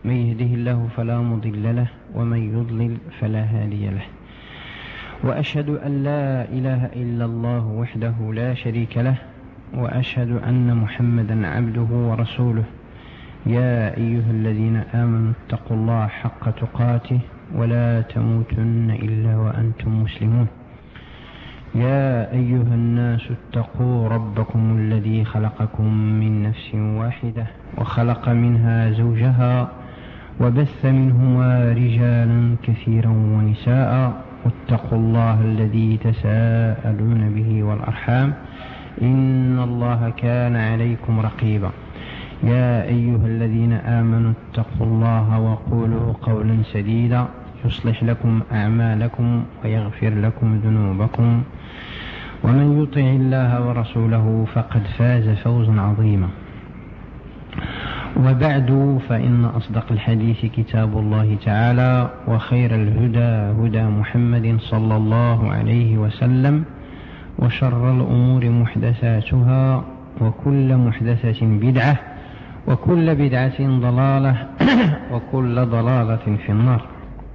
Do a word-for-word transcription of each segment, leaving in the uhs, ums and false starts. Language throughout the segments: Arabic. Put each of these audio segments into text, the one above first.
من يهده الله فلا مضل له ومن يضلل فلا هادي له. وأشهد أن لا إله إلا الله وحده لا شريك له، وأشهد أن محمدا عبده ورسوله. يا أيها الذين آمنوا اتقوا الله حق تقاته ولا تموتن إلا وأنتم مسلمون. يا أيها الناس اتقوا ربكم الذي خلقكم من نفس واحدة وخلق منها زوجها وبث منهما رجالا كثيرا ونساء، واتقوا الله الذي تساءلون به والأرحام إن الله كان عليكم رقيبا. يا أيها الذين آمنوا اتقوا الله وقولوا قولا سديدا يصلح لكم أعمالكم ويغفر لكم ذنوبكم، ومن يطع الله ورسوله فقد فاز فوزا عظيما. وبعد، فإن أصدق الحديث كتاب الله تعالى، وخير الهدى هدى محمد صلى الله عليه وسلم، وشر الأمور محدثاتها، وكل محدثة بدعة، وكل بدعة ضلالة، وكل ضلالة في النار.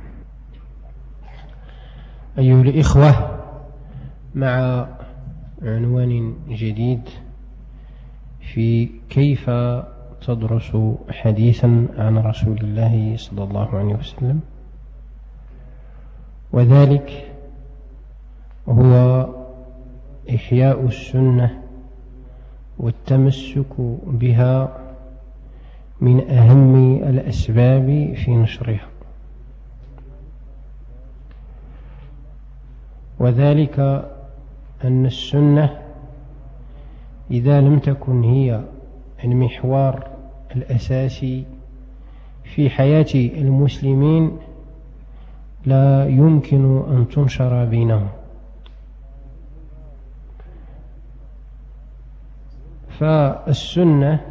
أيها الإخوة، مع عنوان جديد في كيف تدرس حديثا عن رسول الله صلى الله عليه وسلم، وذلك هو إحياء السنة والتمسك بها من أهم الأسباب في نشرها، وذلك أن السنة إذا لم تكن هي المحور الأساسي في حياة المسلمين لا يمكن أن تنشر بينهم. فالسنة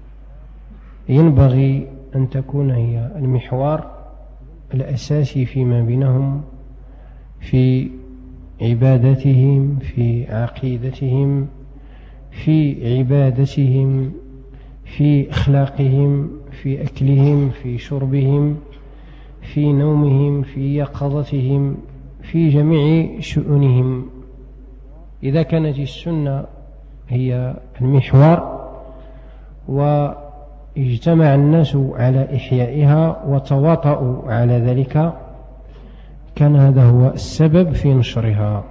ينبغي أن تكون هي المحور الأساسي فيما بينهم، في عبادتهم، في عقيدتهم، في عبادتهم، في أخلاقهم، في أكلهم، في شربهم، في نومهم، في يقظتهم، في جميع شؤونهم. إذا كانت السنة هي المحور واجتمع الناس على إحيائها وتواطؤوا على ذلك، كان هذا هو السبب في نشرها.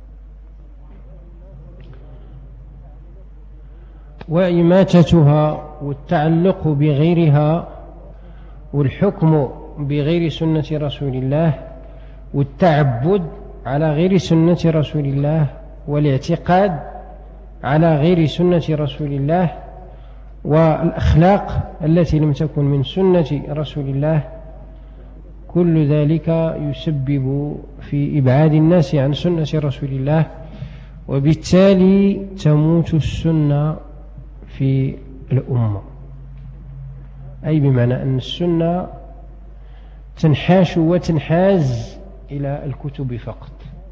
وإماتتها والتعلق بغيرها والحكم بغير سنة رسول الله والتعبد على غير سنة رسول الله والاعتقاد على غير سنة رسول الله والأخلاق التي لم تكن من سنة رسول الله، كل ذلك يسبب في إبعاد الناس عن سنة رسول الله، وبالتالي تموت السنة في الأمة. أي بمعنى أن السنة تنحاش وتنحاز إلى الكتب فقط،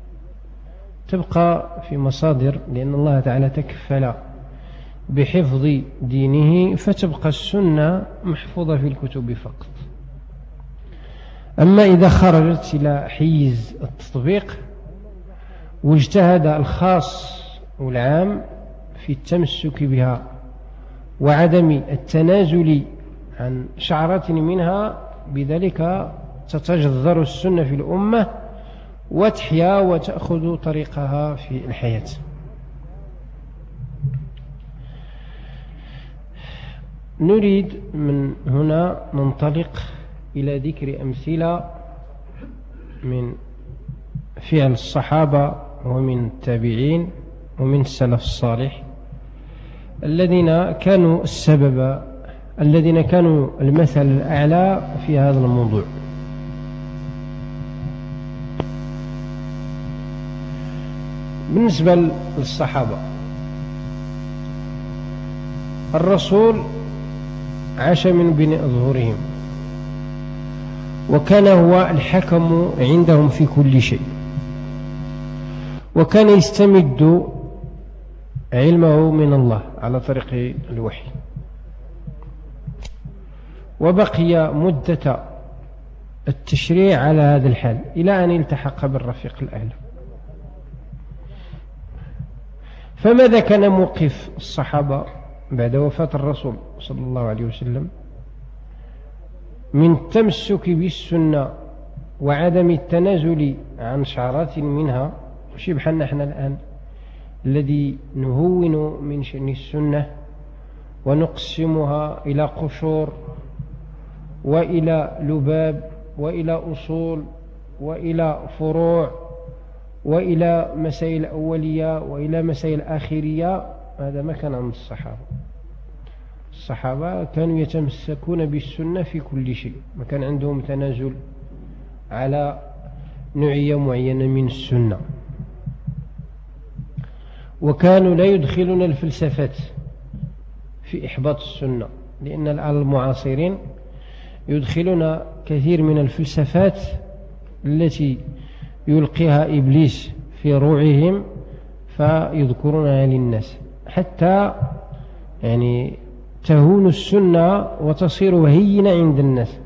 تبقى في مصادر، لأن الله تعالى تكفل بحفظ دينه، فتبقى السنة محفوظة في الكتب فقط. أما إذا خرجت إلى حيز التطبيق واجتهد الخاص والعام في التمسك بها وعدم التنازل عن شعرة منها، بذلك تتجذر السنة في الأمة وتحيا وتأخذ طريقها في الحياة. نريد من هنا ننطلق إلى ذكر أمثلة من فعل الصحابة ومن التابعين ومن السلف الصالح الذين كانوا السبب، الذين كانوا المثل الأعلى في هذا الموضوع. بالنسبة للصحابة، الرسول عاش من بين أظهرهم، وكان هو الحكم عندهم في كل شيء، وكان يستمد علمه من الله على طريق الوحي، وبقي مدة التشريع على هذا الحال إلى أن التحق بالرفيق الأعلى. فماذا كان موقف الصحابة بعد وفاة الرسول صلى الله عليه وسلم من التمسك بالسنة وعدم التنازل عن شعرات منها؟ شي بحالنا احنا الآن الذي نهون من شأن السنة ونقسمها إلى قشور وإلى لباب وإلى أصول وإلى فروع وإلى مسائل أولية وإلى مسائل آخرية. هذا ما كان عند الصحابة. الصحابة كانوا يتمسكون بالسنة في كل شيء، ما كان عندهم تنازل على نوعية معينة من السنة. وكانوا لا يدخلون الفلسفات في إحباط السنة، لأن الآن المعاصرين يدخلون كثير من الفلسفات التي يلقيها إبليس في روعهم فيذكرونها للناس حتى يعني تهون السنة وتصير هينة عند الناس.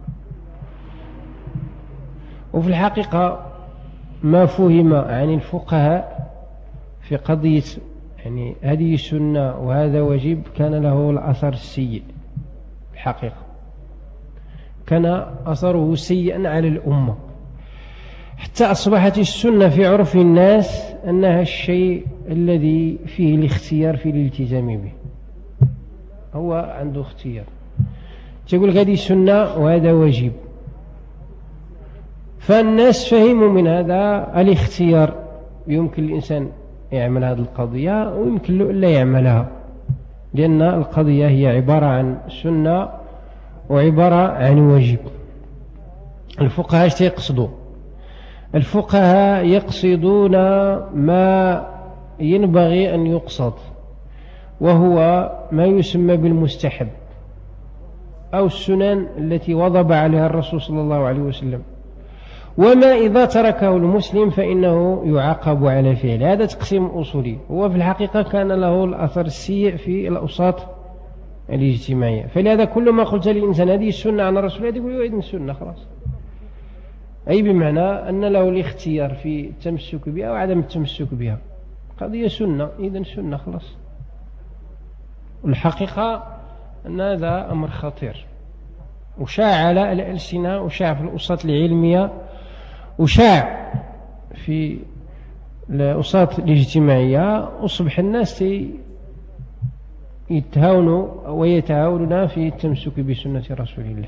وفي الحقيقة ما فهم عن الفقهاء في قضية يعني هذه السنة وهذا واجب كان له الأثر السيء. الحقيقة كان أثره سيئا على الأمة، حتى أصبحت السنة في عرف الناس أنها الشيء الذي فيه الاختيار في الالتزام به. هو عنده اختيار، تقول هذه سنة وهذا واجب. فالناس فهموا من هذا الاختيار، يمكن الإنسان يعمل هذه القضية ويمكن له ألا يعملها، لأن القضية هي عبارة عن سنة وعبارة عن واجب. الفقهاء ايش يقصدوا؟ الفقهاء يقصدون ما ينبغي أن يقصد، وهو ما يسمى بالمستحب أو السنن التي وضب عليها الرسول صلى الله عليه وسلم، وما إذا تركه المسلم فإنه يعاقب على فعله. هذا تقسيم أصولي. هو في الحقيقة كان له الأثر السيء في الأوساط الاجتماعية. فلهذا كل ما قلت للإنسان هذه السنة عن الرسول يقول له إذن السنة خلاص، أي بمعنى أن له الاختيار في التمسك بها وعدم التمسك بها. قضية سنة إذن سنة خلاص. والحقيقة أن هذا أمر خطير، وشاع على الألسنة وشاع في الأوساط العلمية وشاع في الأوساط الاجتماعية، أصبح الناس يتهاونوا ويتهاونون في التمسك بسنة رسول الله.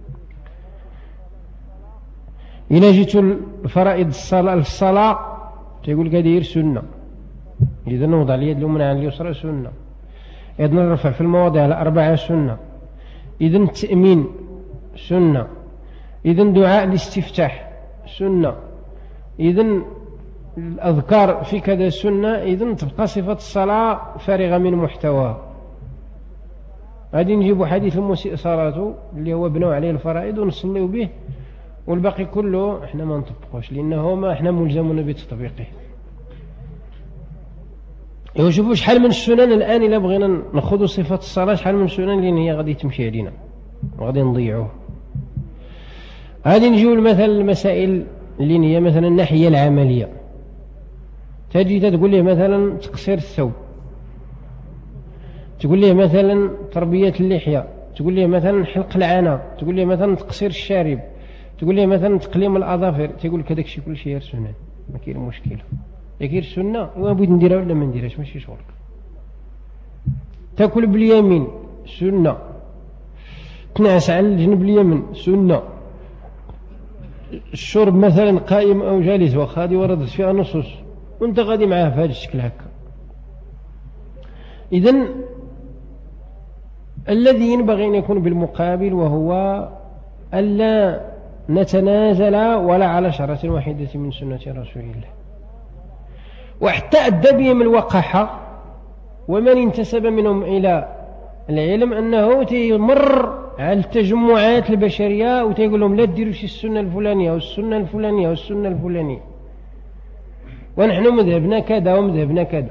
إذا جيت الفرائض الصلاة الصلاة تقول قدير سنة، إذا نوضع اليد اليمنى على اليسرى سنة، إذا نرفع في المواضع الأربعة سنة، إذا التأمين سنة، إذا دعاء الاستفتاح سنة، إذا الأذكار في كذا سنة، إذا تبقى صفة الصلاة فارغة من محتواها. هذه نجيب حديث المسيء صلاته اللي هو بنوا عليه الفرائض ونصلي به، والباقي كله احنا ما نطبقوش لأنه ما احنا ملزمون بتطبيقه. شوفوا شحال من السنن الآن إلا بغينا نأخذ صفة الصلاة، شحال من السنن لأن هي غادي تمشي علينا وغادي نضيعوه. هذه نجيو مثلا المسائل اللي هي مثلا الناحية العملية، تجي تقول له مثلا تقصير الثوب، تقول له مثلا تربية اللحية، تقول له مثلا حلق العانة، تقول له مثلا تقصير الشارب، تقول له مثلا تقليم الأظافر، تقول لك هذاك الشيء كل شيء سنن ما كاين مشكل. يكير سنة وما بغيت نديرها ولا ما نديرهاش ماشي شغلك. تاكل باليمين سنة، تنعس على الجنب اليمين سنة، الشرب مثلا قائم أو جالس واخا هذه وردت فيها نصوص وانت غادي معاه في هذا الشكل هكا. إذن الذي ينبغي أن يكون بالمقابل وهو ألا نتنازل ولا على شرة واحدة من سنة رسول الله. وحتى أدى بهم الوقاحة ومن انتسب منهم إلى العلم أنه يمر على التجمعات البشرية وتيقول لهم لا تديروش السنة الفلانية والسنة الفلانية والسنة الفلانية، ونحن مذهبنا كذا ومذهبنا كذا.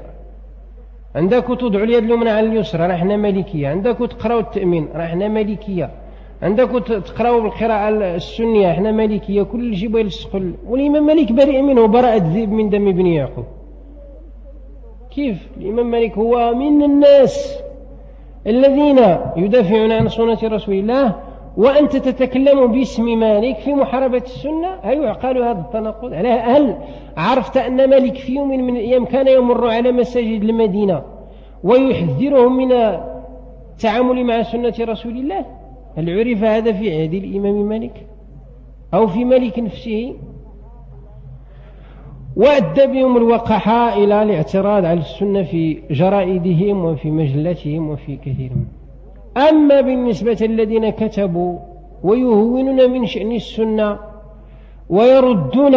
عندك تضع اليد اليمنى على اليسرى رحنا مالكية، عندك تقرأوا التأمين رحنا مالكية، عندك تقراوا بالقراءة السنية احنا مالكية كل شيء يلصقوا، والإمام مالك بريء منه براءة الذئب من دم ابن يعقوب. كيف الإمام مالك هو من الناس الذين يدافعون عن سنة رسول الله، وأنت تتكلم باسم مالك في محاربة السنة؟ هل يعقل هذا التناقض؟ هل عرفت أن مالك في يوم من الأيام كان يمر على مساجد المدينة ويحذرهم من التعامل مع سنة رسول الله؟ هل عرف هذا في عهد الإمام مالك أو في مالك نفسه؟ وأدى بهم الوقحاء إلى الاعتراض على السنة في جرائدهم وفي مجلاتهم وفي كثير منهم. أما بالنسبة الذين كتبوا ويهونون من شأن السنة ويردون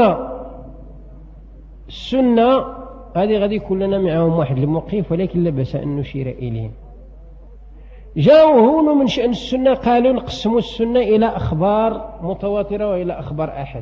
السنة، هذه غادي كلنا معهم واحد الموقف، ولكن لا بأس أن نشير إليهم. جاءوا هونوا من شأن السنة، قالوا نقسموا السنة إلى أخبار متواترة وإلى أخبار أحد.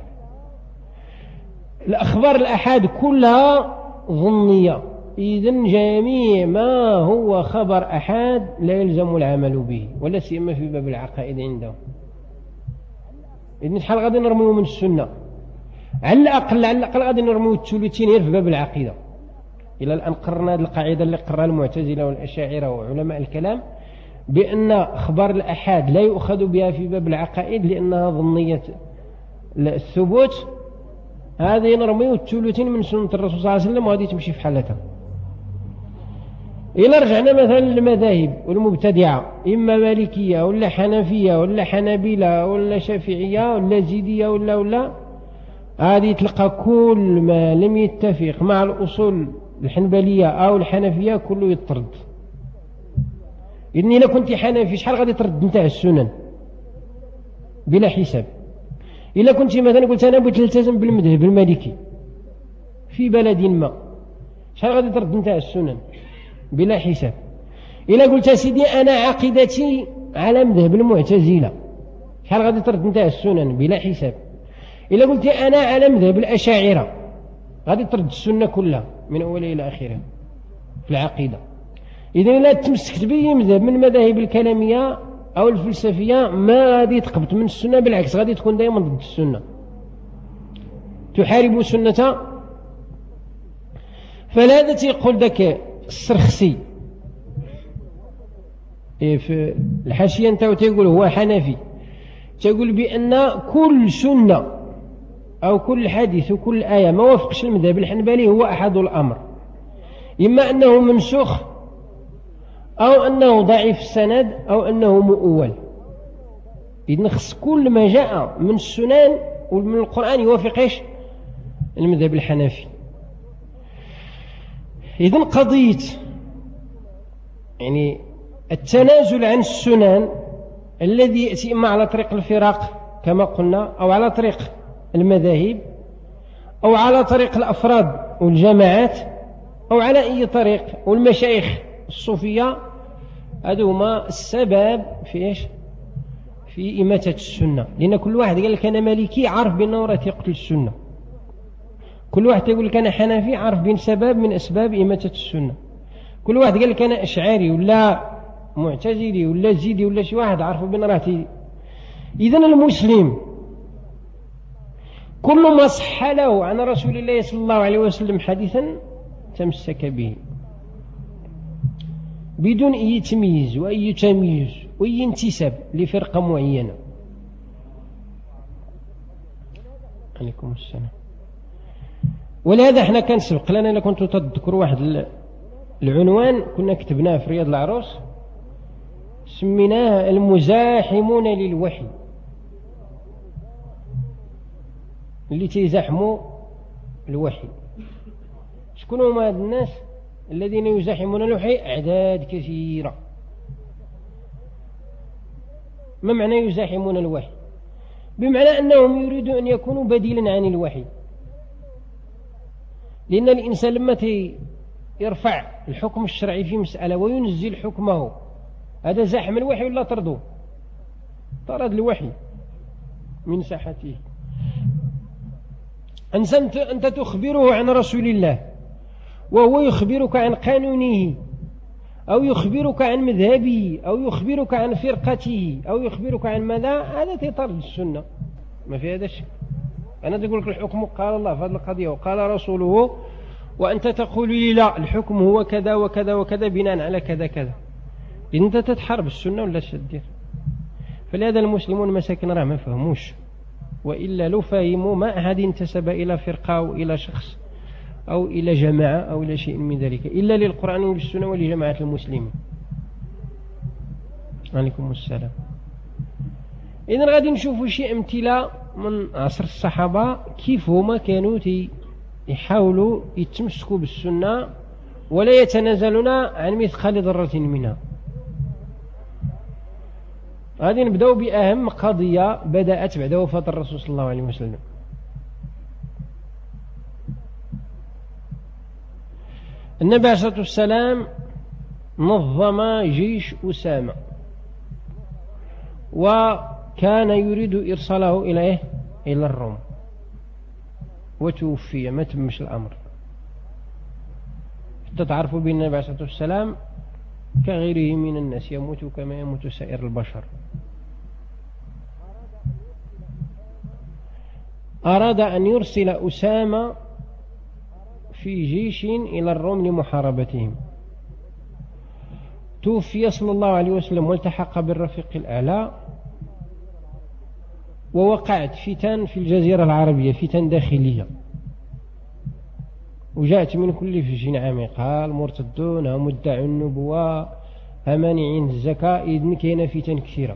الأخبار الأحاد كلها ظنية، إذن جميع ما هو خبر أحاد لا يلزم العمل به، ولا سيما في باب العقائد عندهم. إذن شحال غادي نرميو من السنة؟ على الأقل على الأقل غادي نرميو الثلثين غير في باب العقيدة. إلى الآن قررنا هذه القاعدة اللي قررها المعتزلة والأشاعرة وعلماء الكلام، بأن أخبار الأحاد لا يؤخذ بها في باب العقائد لأنها ظنية الثبوت. هذه نرميو الثلثين من سنة الرسول صلى الله عليه وسلم وهذه تمشي في حالتها. إلا رجعنا مثلا للمذاهب والمبتدعة، إما مالكية ولا حنفية ولا حنابلة ولا شافعية ولا زيدية ولا ولا هذه تلقى كل ما لم يتفق مع الأصول الحنبلية أو الحنفية كله يطرد. إذن إلا كنت حنفي شحال غادي ترد نتاع السنن بلا حساب؟ إلا كنت مثلا قلت أنا بغيت نلتزم بالمذهب المالكي في بلد ما، شحال غادي ترد نتاع السنن بلا حساب؟ إلا قلت سيدي أنا عقيدتي على مذهب المعتزلة، شحال غادي ترد نتاع السنن بلا حساب؟ إلا قلت أنا على مذهب الأشاعرة غادي ترد السنة كلها من أولها إلى آخرها في العقيدة. إذا لا تمسكت بأي مذهب من المذاهب الكلامية أو الفلسفية ما غادي تقبط من السنة، بالعكس غادي تكون دائما ضد السنة، تحارب سنة. فلهذا تيقول ذاك السرخسي في الحاشية نتاعو تيقول هو حنفي، تيقول بأن كل سنة أو كل حديث وكل آية ما وافقش المذهب الحنبلي هو أحد الأمر، إما أنه منسوخ أو أنه ضعيف السند أو أنه مؤول. إذن خص كل ما جاء من السنن ومن القرآن يوافقش المذهب الحنفي. إذن قضية يعني التنازل عن السنن الذي يأتي إما على طريق الفرق كما قلنا أو على طريق المذاهب أو على طريق الأفراد والجماعات أو على أي طريق والمشايخ الصوفية، هذا هما السبب في إيش؟ في إماتة السنة. لأن كل واحد قال لك أنا مالكي عارف بأنه راه يقتل السنة، كل واحد يقول لك أنا حنفي عارف بأن سبب من أسباب إماتة السنة، كل واحد قال لك أنا أشعري ولا معتزلي ولا زيدي ولا شي واحد عارف بأن راه. إذن المسلم كل ما صح له عن رسول الله صلى الله عليه وسلم حديثا تمسك به بدون أي تمييز وأي تمييز وأي انتساب لفرقة معينة. عليكم السلام. ولهذا احنا كان سبق لنا، إلا كنتوا تذكروا واحد العنوان كنا كتبناه في رياض العروس سميناه المزاحمون للوحي، اللي تيزاحموا الوحي. شكون هما هاد الناس الذين يزاحمون الوحي؟ أعداد كثيرة. ما معنى يزاحمون الوحي؟ بمعنى أنهم يريدون أن يكونوا بديلا عن الوحي، لأن الإنسان لما يرفع الحكم الشرعي في مسألة وينزل حكمه، هذا زاحم الوحي ولا طرده؟ طرد الوحي من ساحته. أنت تخبره عن رسول الله وهو يخبرك عن قانونه أو يخبرك عن مذهبه أو يخبرك عن فرقته أو يخبرك عن ماذا، هذا تطرد السنة، ما في هذا الشيء. أنا تقول لك الحكم قال الله في هذه القضية وقال رسوله، وأنت تقول لي لا الحكم هو كذا وكذا وكذا بناء على كذا كذا، إذا أنت تتحارب السنة ولا تدير. فلهذا المسلمون مساكن راه ما فهموش، وإلا لو فهموا ما أحد انتسب إلى فرقة أو إلى شخص أو إلى جماعة أو إلى شيء من ذلك إلا للقرآن والسنة ولجماعة المسلمين. عليكم السلام. إذن غادي نشوفوا شيء أمثلة من عصر الصحابة كيف هما كانوا يحاولوا يتمسكوا بالسنة ولا يتنازلون عن مثقال ذرة منها. غادي نبدأ بأهم قضية بدأت بعد وفاة الرسول صلى الله عليه وسلم. النبي عليه الصلاة والسلام نظم جيش أسامة، وكان يريد إرساله إلى إيه؟ إلى الروم، وتوفي ما تمش الأمر. حتى تعرفوا بأن النبي عليه الصلاة والسلام كغيره من الناس يموت كما يموت سائر البشر. أراد أن يرسل أسامة في جيش إلى الروم لمحاربتهم. توفي صلى الله عليه وسلم والتحق بالرفيق الأعلى، ووقعت فتن في الجزيرة العربية، فتن داخلية، وجاءت من كل فج عميق، ها المرتدون، ها مدعي النبوة، ها مانعين الزكاة، إذن كاين فتن كثيرة.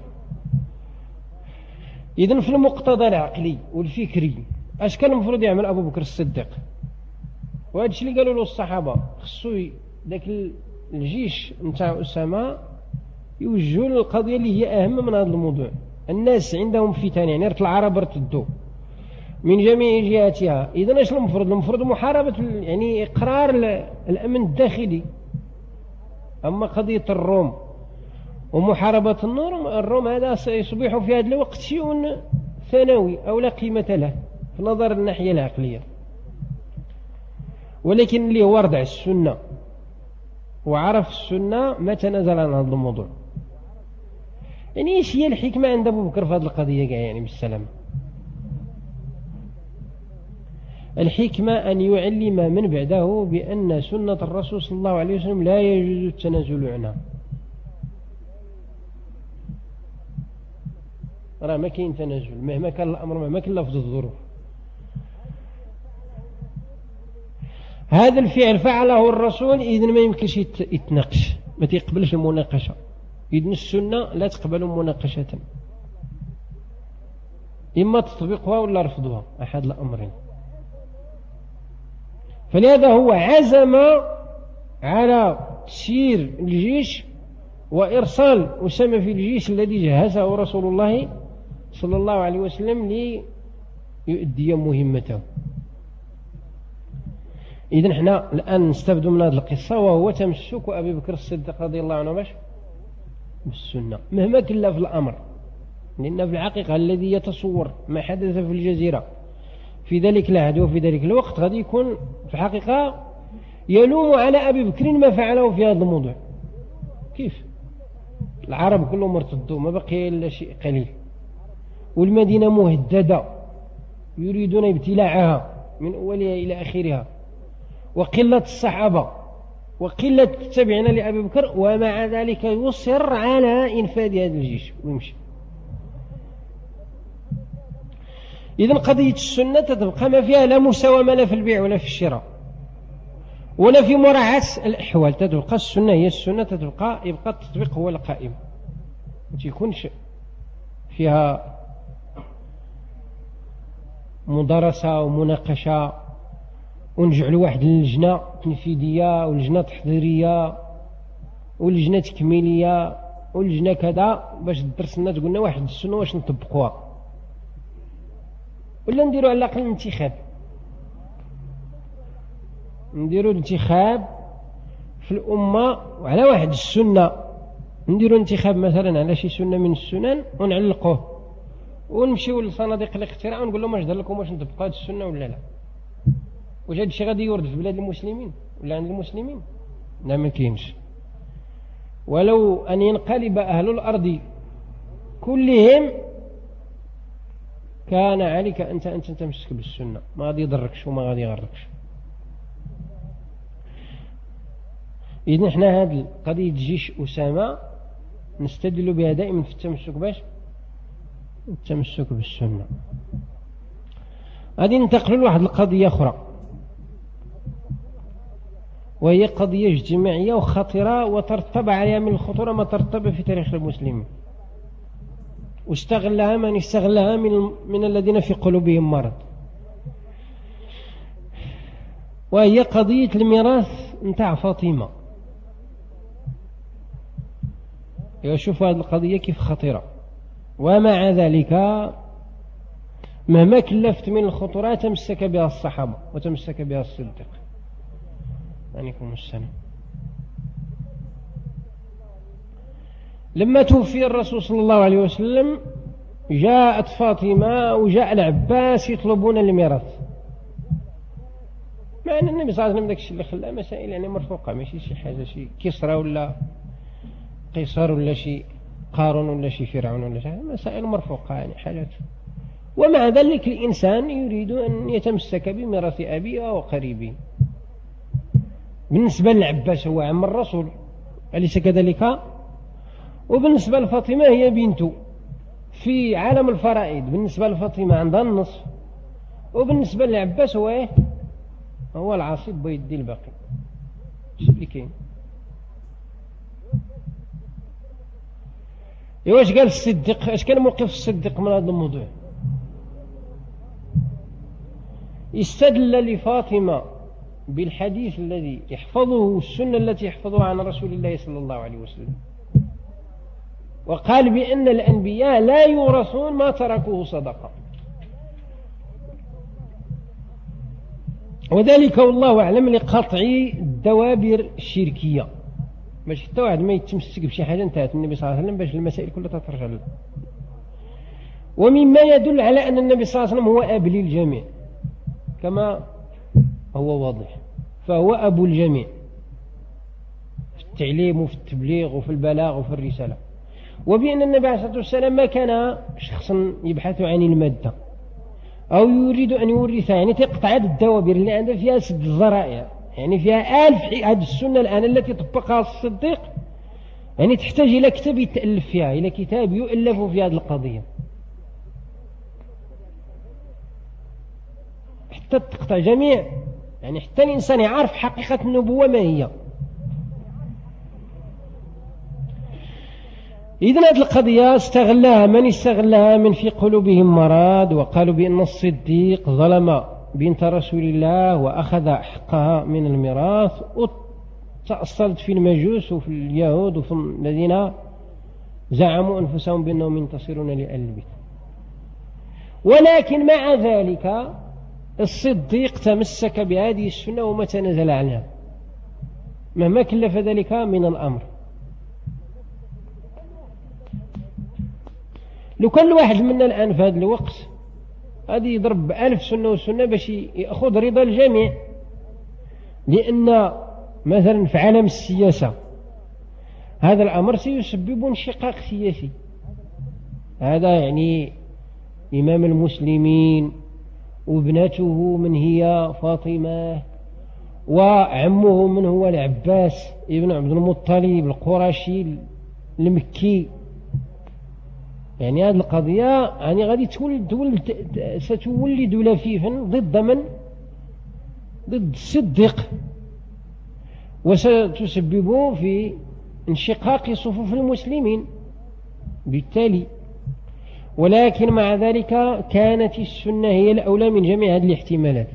إذن في المقتضى العقلي والفكري اش كان المفروض يعمل أبو بكر الصديق؟ وهذا الشيء اللي قالوا له الصحابة، خصو ذاك الجيش نتاع أسامة يوجهوا للقضية اللي هي أهم من هذا الموضوع. الناس عندهم فتن، يعني رت العرب ارتدوا من جميع جهاتها. إذن اش المفروض؟ المفروض محاربة، يعني إقرار الأمن الداخلي. أما قضية الروم ومحاربة النور الروم هذا سيصبح في هذا الوقت شيء ثانوي أو لا قيمة له في نظر الناحية العقلية. ولكن اللي هو رضع السنة وعرف السنة ما تنازل عن هذا الموضوع. يعني ايش هي الحكمة عند أبو بكر في هذه القضية كاع يعني بالسلام؟ الحكمة أن يعلم من بعده بأن سنة الرسول صلى الله عليه وسلم لا يجوز التنازل عنها. راه ما كاين تنازل مهما كان الأمر، مهما كان لفظ الظروف. هذا الفعل فعله الرسول، إذن ما يمكنش يتناقش، ما تقبلش المناقشة. إذن السنة لا تقبل مناقشة، إما تطبيقها ولا رفضها، أحد الأمرين. فلهذا هو عزم على تسيير الجيش وإرسال أسامة في الجيش الذي جهزه رسول الله صلى الله عليه وسلم ليؤدي مهمته. إذن احنا الآن نستفد من هذه القصة، وهو تمسك أبي بكر الصديق رضي الله عنه باش بالسنة مهما كلا في الأمر. لأن في الحقيقة الذي يتصور ما حدث في الجزيرة في ذلك العهد وفي ذلك الوقت غادي يكون في الحقيقة يلوم على أبي بكر ما فعله في هذا الموضوع. كيف؟ العرب كلهم ارتدوا، ما بقي إلا شيء قليل، والمدينة مهددة يريدون ابتلاعها من أولها إلى آخرها، وقلة الصحابة وقلة التابعين لأبي بكر، ومع ذلك يصر على إنفاذ هذا الجيش ويمشي. إذن قضية السنة تبقى ما فيها لا مساومة لا في البيع ولا في الشراء ولا في مراعاة الأحوال. تتبقى السنة هي السنة، تتبقى يبقى التطبيق هو القائم، ما تكونش فيها مدارسة ومناقشة ونجعل واحد اللجنة تنفيذية ولجنة تحضيرية ولجنة تكميلية ولجنة كذا باش تدرس لنا تقولنا واحد السنة واش نطبقوها، ولا نديروا على الأقل انتخاب، نديروا انتخاب في الأمة وعلى واحد السنة، نديروا انتخاب مثلا على شي سنة من السنن ونعلقوه ونمشيو لصناديق الاقتراع ونقول لهم واش دار لكم واش نطبقوا هذه السنة ولا لا. واش هذا الشيء غادي يورد في بلاد المسلمين ولا عند المسلمين؟ لا ما كاينش. ولو أن ينقلب أهل الأرض كلهم كان عليك أنت أن تمسك بالسنة، ما غادي يضركش وما غادي يغركش. إذن احنا هذه قضية جيش أسامة نستدل بها دائما في التمسك باش التمسك بالسنة. غادي ننتقل لواحد القضية أخرى، وهي قضية اجتماعية وخطيرة وترتب عليها من الخطورة ما ترتب في تاريخ المسلمين، واستغلها من استغلها من, من الذين في قلوبهم مرض، وهي قضية الميراث نتاع فاطمة. يشوف هذه القضية كيف خطيرة، ومع ذلك مهما كلفت من الخطورات تمسك بها الصحابة وتمسك بها الصديق عليكم السلام. لما توفي الرسول صلى الله عليه وسلم جاءت فاطمة وجاء العباس يطلبون الميراث، مع أن النبي صلى الله عليه وسلم ذاك الشيء اللي خلاه مسائل يعني مرفوقة، ماشي شي حاجة شي كسرى ولا قيصر ولا شي قارون ولا شي فرعون ولا شي مسائل مرفوقة يعني حاجات. ومع ذلك الإنسان يريد أن يتمسك بميراث أبيه أو قريبه. بالنسبة للعباس هو عم الرسول أليس كذلك؟ وبالنسبة لفاطمة هي بنته. في عالم الفرائض بالنسبة لفاطمة عندها النصف، وبالنسبة للعباس هو إيه؟ هو العصيب بيدي الباقي. ايش اللي كاين؟ واش قال الصديق؟ اش كان موقف الصديق من هذا الموضوع؟ استدل لفاطمة بالحديث الذي يحفظه السنة التي يحفظها عن رسول الله صلى الله عليه وسلم، وقال بأن الأنبياء لا يورثون ما تركوه صدقة، وذلك والله أعلم لقطع الدوابر الشركية، باش حتى واحد ما يتمسك بشي حاجة انتهت النبي صلى الله عليه وسلم باش المسائل كلها ترجع له. ومما يدل على أن النبي صلى الله عليه وسلم هو أب للجميع كما هو واضح، فهو أبو الجميع في التعليم وفي التبليغ وفي البلاغ وفي الرسالة، وبأن النبي عليه الصلاة والسلام ما كان شخصا يبحث عن المادة أو يريد أن يورثها، يعني تقطع هذه الدوابر اللي عندها فيها سد الذرائع، يعني فيها ألف هذه السنة الآن التي طبقها الصديق، يعني تحتاج إلى كتاب يتألف فيها، إلى كتاب يؤلف في هذه القضية حتى تقطع جميع، يعني حتى الإنسان يعرف حقيقة النبوة ما هي. إذن هذه القضية استغلها من استغلها من في قلوبهم مرض، وقالوا بأن الصديق ظلم بنت رسول الله وأخذ حقها من الميراث، وتأصلت في المجوس وفي اليهود وفي الذين زعموا أنفسهم بأنهم ينتصرون لآل البيت. ولكن مع ذلك الصديق تمسك بهذه السنة وما تنازل عنها مهما كلف ذلك من الأمر. لو كان الواحد منا الآن في هذا الوقت هذه يضرب ألف سنة وسنة باش يأخذ رضا الجميع، لأن مثلا في عالم السياسة هذا الأمر سيسبب انشقاق سياسي. هذا يعني إمام المسلمين وابنته من هي فاطمة، وعمه من هو العباس ابن عبد المطلب القرشي المكي، يعني هذه القضية يعني غادي تولد, تولد ستولد لفيفا ضد من؟ ضد الصديق، وستسبب في انشقاق صفوف المسلمين بالتالي. ولكن مع ذلك كانت السنة هي الأولى من جميع هذه الاحتمالات،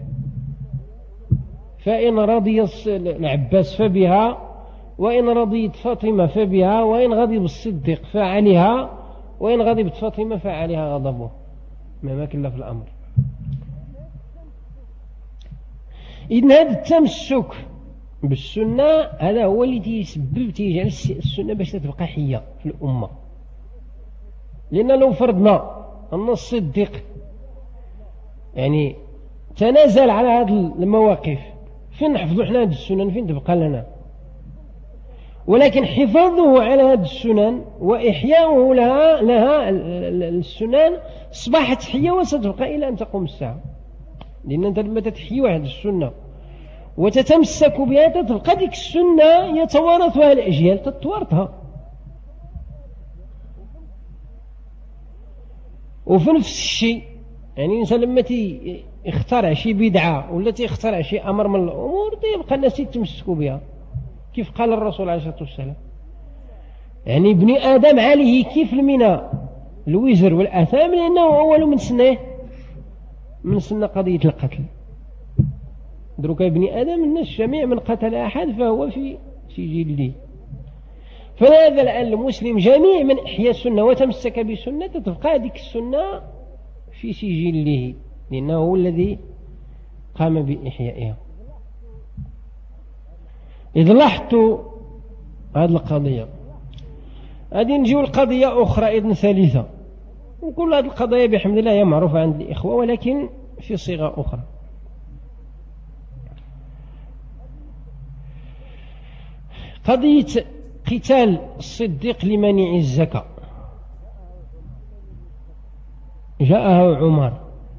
فإن رضي العباس فبها، وإن رضيت فاطمة فبها، وإن غضب الصديق فعليها، وإن غضبت فاطمة فعليها غضبه مهما كلف الأمر. إذن هذا التمسك بالسنة هذا هو اللي يسبب تيجعل السنة باش تبقى حية في الأمة. لأن لو فرضنا أن الصديق يعني تنازل على هذه المواقف، فين نحفظوا احنا هذه السنة؟ فين تبقى لنا؟ ولكن حفاظه على هذه السنن وإحياؤه لها, لها السنن أصبحت حية وستبقى إلى أن تقوم الساعة. لأن أنت لما تتحيي واحد السنة وتتمسك بها تبقى ديك السنة يتوارثها الأجيال تتوارثها. وفي نفس الشيء يعني الإنسان لما يخترع شي بدعة ولا يخترع شي أمر من الأمور يبقى الناس يتمسكوا بها كيف قال الرسول عليه الصلاة والسلام. يعني ابن آدم عليه كيف المنا الوزر والآثام لأنه أول من سنه من سنة قضية القتل. دروك ابن آدم الناس جميع من قتل أحد فهو في سجله. فهذا الآن المسلم جميع من إحيا السنة وتمسك بسنة تبقى هذيك السنة في سجله لأنه هو الذي قام بإحيائها. إذا لاحظتوا هذه القضية هذه نجيو القضية أخرى إذن ثالثة. وكل هذه القضايا بحمد الله هي معروفة عند الإخوة ولكن في صيغة أخرى. قضية قتال الصديق لمنع الزكاة. جاءه عمر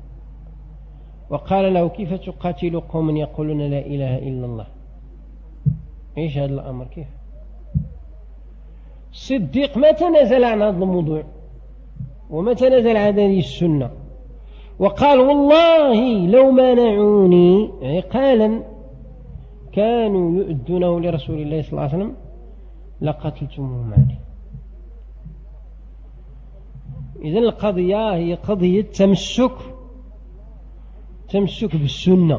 وقال له كيف تقاتل قوم يقولون لا إله إلا الله. إيش هذا الأمر كيف؟ الصديق ما تنازل عن هذا الموضوع وما تنازل عن هذه السنة وقال والله لو منعوني عقالا كانوا يؤدونه لرسول الله صلى الله عليه وسلم لقتلتموهم عليه. إذن القضية هي قضية تمسك تمسك بالسنة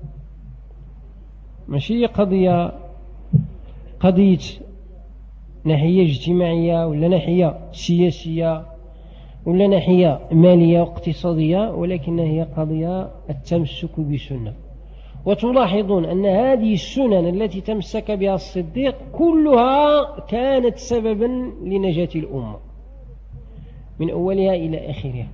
ماشي قضية قضية ناحية اجتماعية ولا ناحية سياسية ولا ناحية مالية واقتصادية ولكنها هي قضية التمسك بسنة. وتلاحظون أن هذه السنن التي تمسك بها الصديق كلها كانت سببا لنجاة الأمة من أولها إلى آخرها.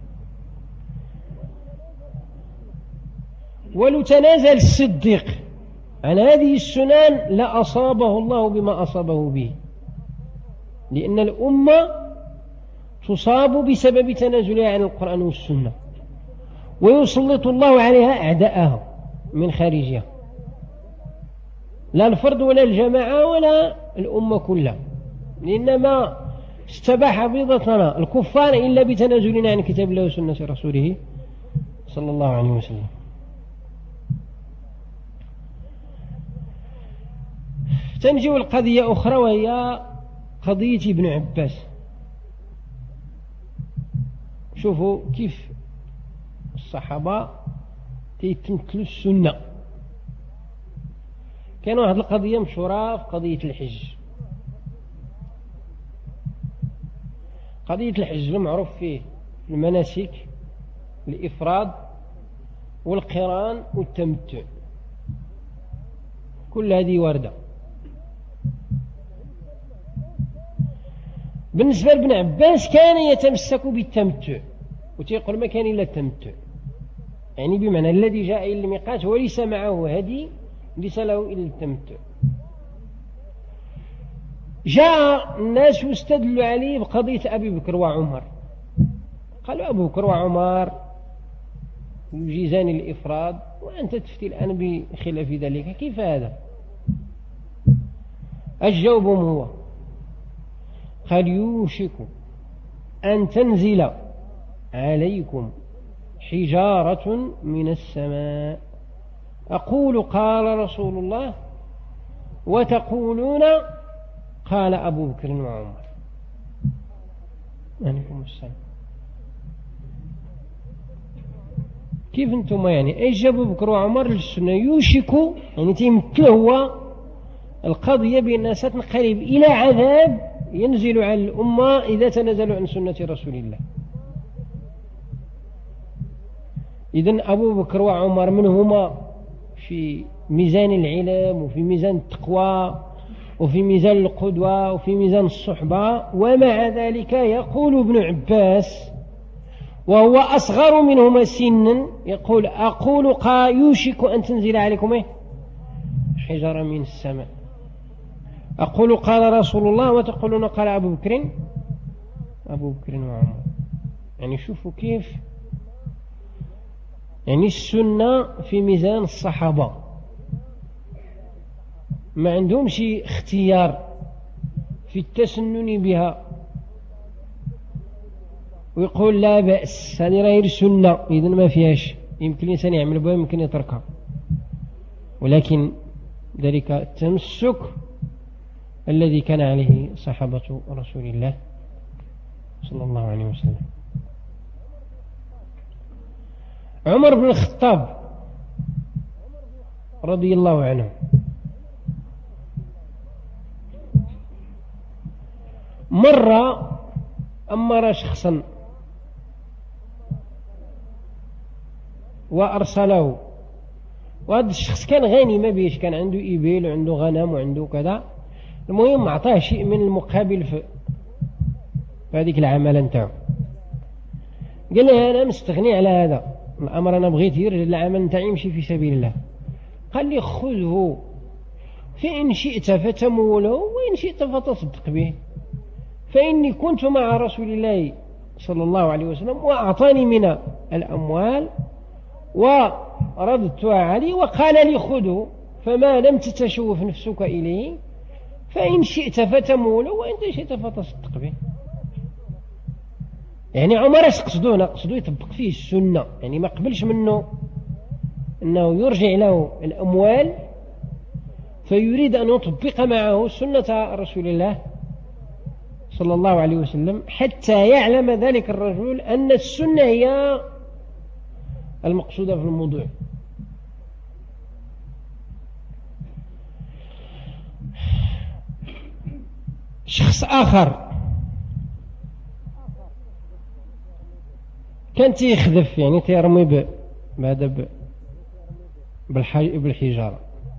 ولو تنازل الصديق عن هذه السنن لأصابه الله بما أصابه به لأن الأمة تصاب بسبب تنازلها عن القرآن والسنة ويسلط الله عليها أعداءها من خارجها لا الفرد ولا الجماعة ولا الأمة كلها. لأنما استباح بيضتنا الكفار إلا بتنازلنا عن كتاب الله وسنة رسوله صلى الله عليه وسلم. تنجو القضية أخرى وهي قضية ابن عباس. شوفوا كيف الصحابة تيتمثلوا السنة. كان واحد القضية مشهورة في قضية الحج. قضية الحج المعروف فيه المناسك الإفراد والقران والتمتع كل هذه واردة. بالنسبة لابن عباس كان يتمسك بالتمتع وتيقول ما كان إلا التمتع يعني بمعنى الذي جاء إلى الميقات وليس معه هدي ليس له إلا التمتع. جاء الناس واستدلوا عليه بقضية أبي بكر وعمر قالوا أبو بكر وعمر يجيزان الإفراد وأنت تفتي الآن بخلاف ذلك كيف هذا؟ الجواب هو قال يوشك أن تنزل عليكم حجارة من السماء أقول قال رسول الله وتقولون قال أبو بكر وعمر. عليكم السلام. كيف انتم يعني ايش أبو بكر وعمر للسنة؟ يوشك يعني تيمثل هو القضية بأنها ستنقلب إلى عذاب ينزل على الأمة إذا تنزلوا عن سنة رسول الله. إذن أبو بكر وعمر منهما في ميزان العلم وفي ميزان التقوى وفي ميزان القدوة وفي ميزان الصحبة. ومع ذلك يقول ابن عباس وهو أصغر منهما سنا يقول أقول قا يوشك أن تنزل عليكم إيه؟ حجارة من السماء أقول قال رسول الله وتقولون قال أبو بكر أبو بكر وعمر. يعني شوفوا كيف يعني السنة في ميزان الصحابة ما عندهم شيء اختيار في التسنن بها ويقول لا بأس هذه غير سنة إذن ما فيهاش، يمكن الإنسان يعمل بها يمكن يتركها، ولكن ذلك التمسك الذي كان عليه صحابة رسول الله صلى الله عليه وسلم. عمر بن الخطاب رضي الله عنه مرة أمر شخصا وأرسله، وهذا الشخص كان غني ما بيش، كان عنده إبل وعنده غنم وعنده كذا، المهم أعطاه شيء من المقابل في هذيك العمل نتاعو. قال له أنا مستغني على هذا الأمر، أنا بغيت يرجع العمل نتاعي يمشي في سبيل الله. قال لي خذه فإن شئت فتموله وإن شئت فتصدق به، فإني كنت مع رسول الله صلى الله عليه وسلم وأعطاني من الأموال ورددتها عليه وقال لي خذه، فما لم تتشوف نفسك إليه فإن شئت فتموله وإن شئت فتصدق به. يعني عمر يقصدون قصدوا يطبق فيه السنة، يعني ما قبلش منه أنه يرجع له الأموال فيريد أن يطبق معه سنة رسول الله صلى الله عليه وسلم حتى يعلم ذلك الرجل أن السنة هي المقصودة في الموضوع. شخص آخر كان تيخذف يعني تيرمي بهذا بالحجارة،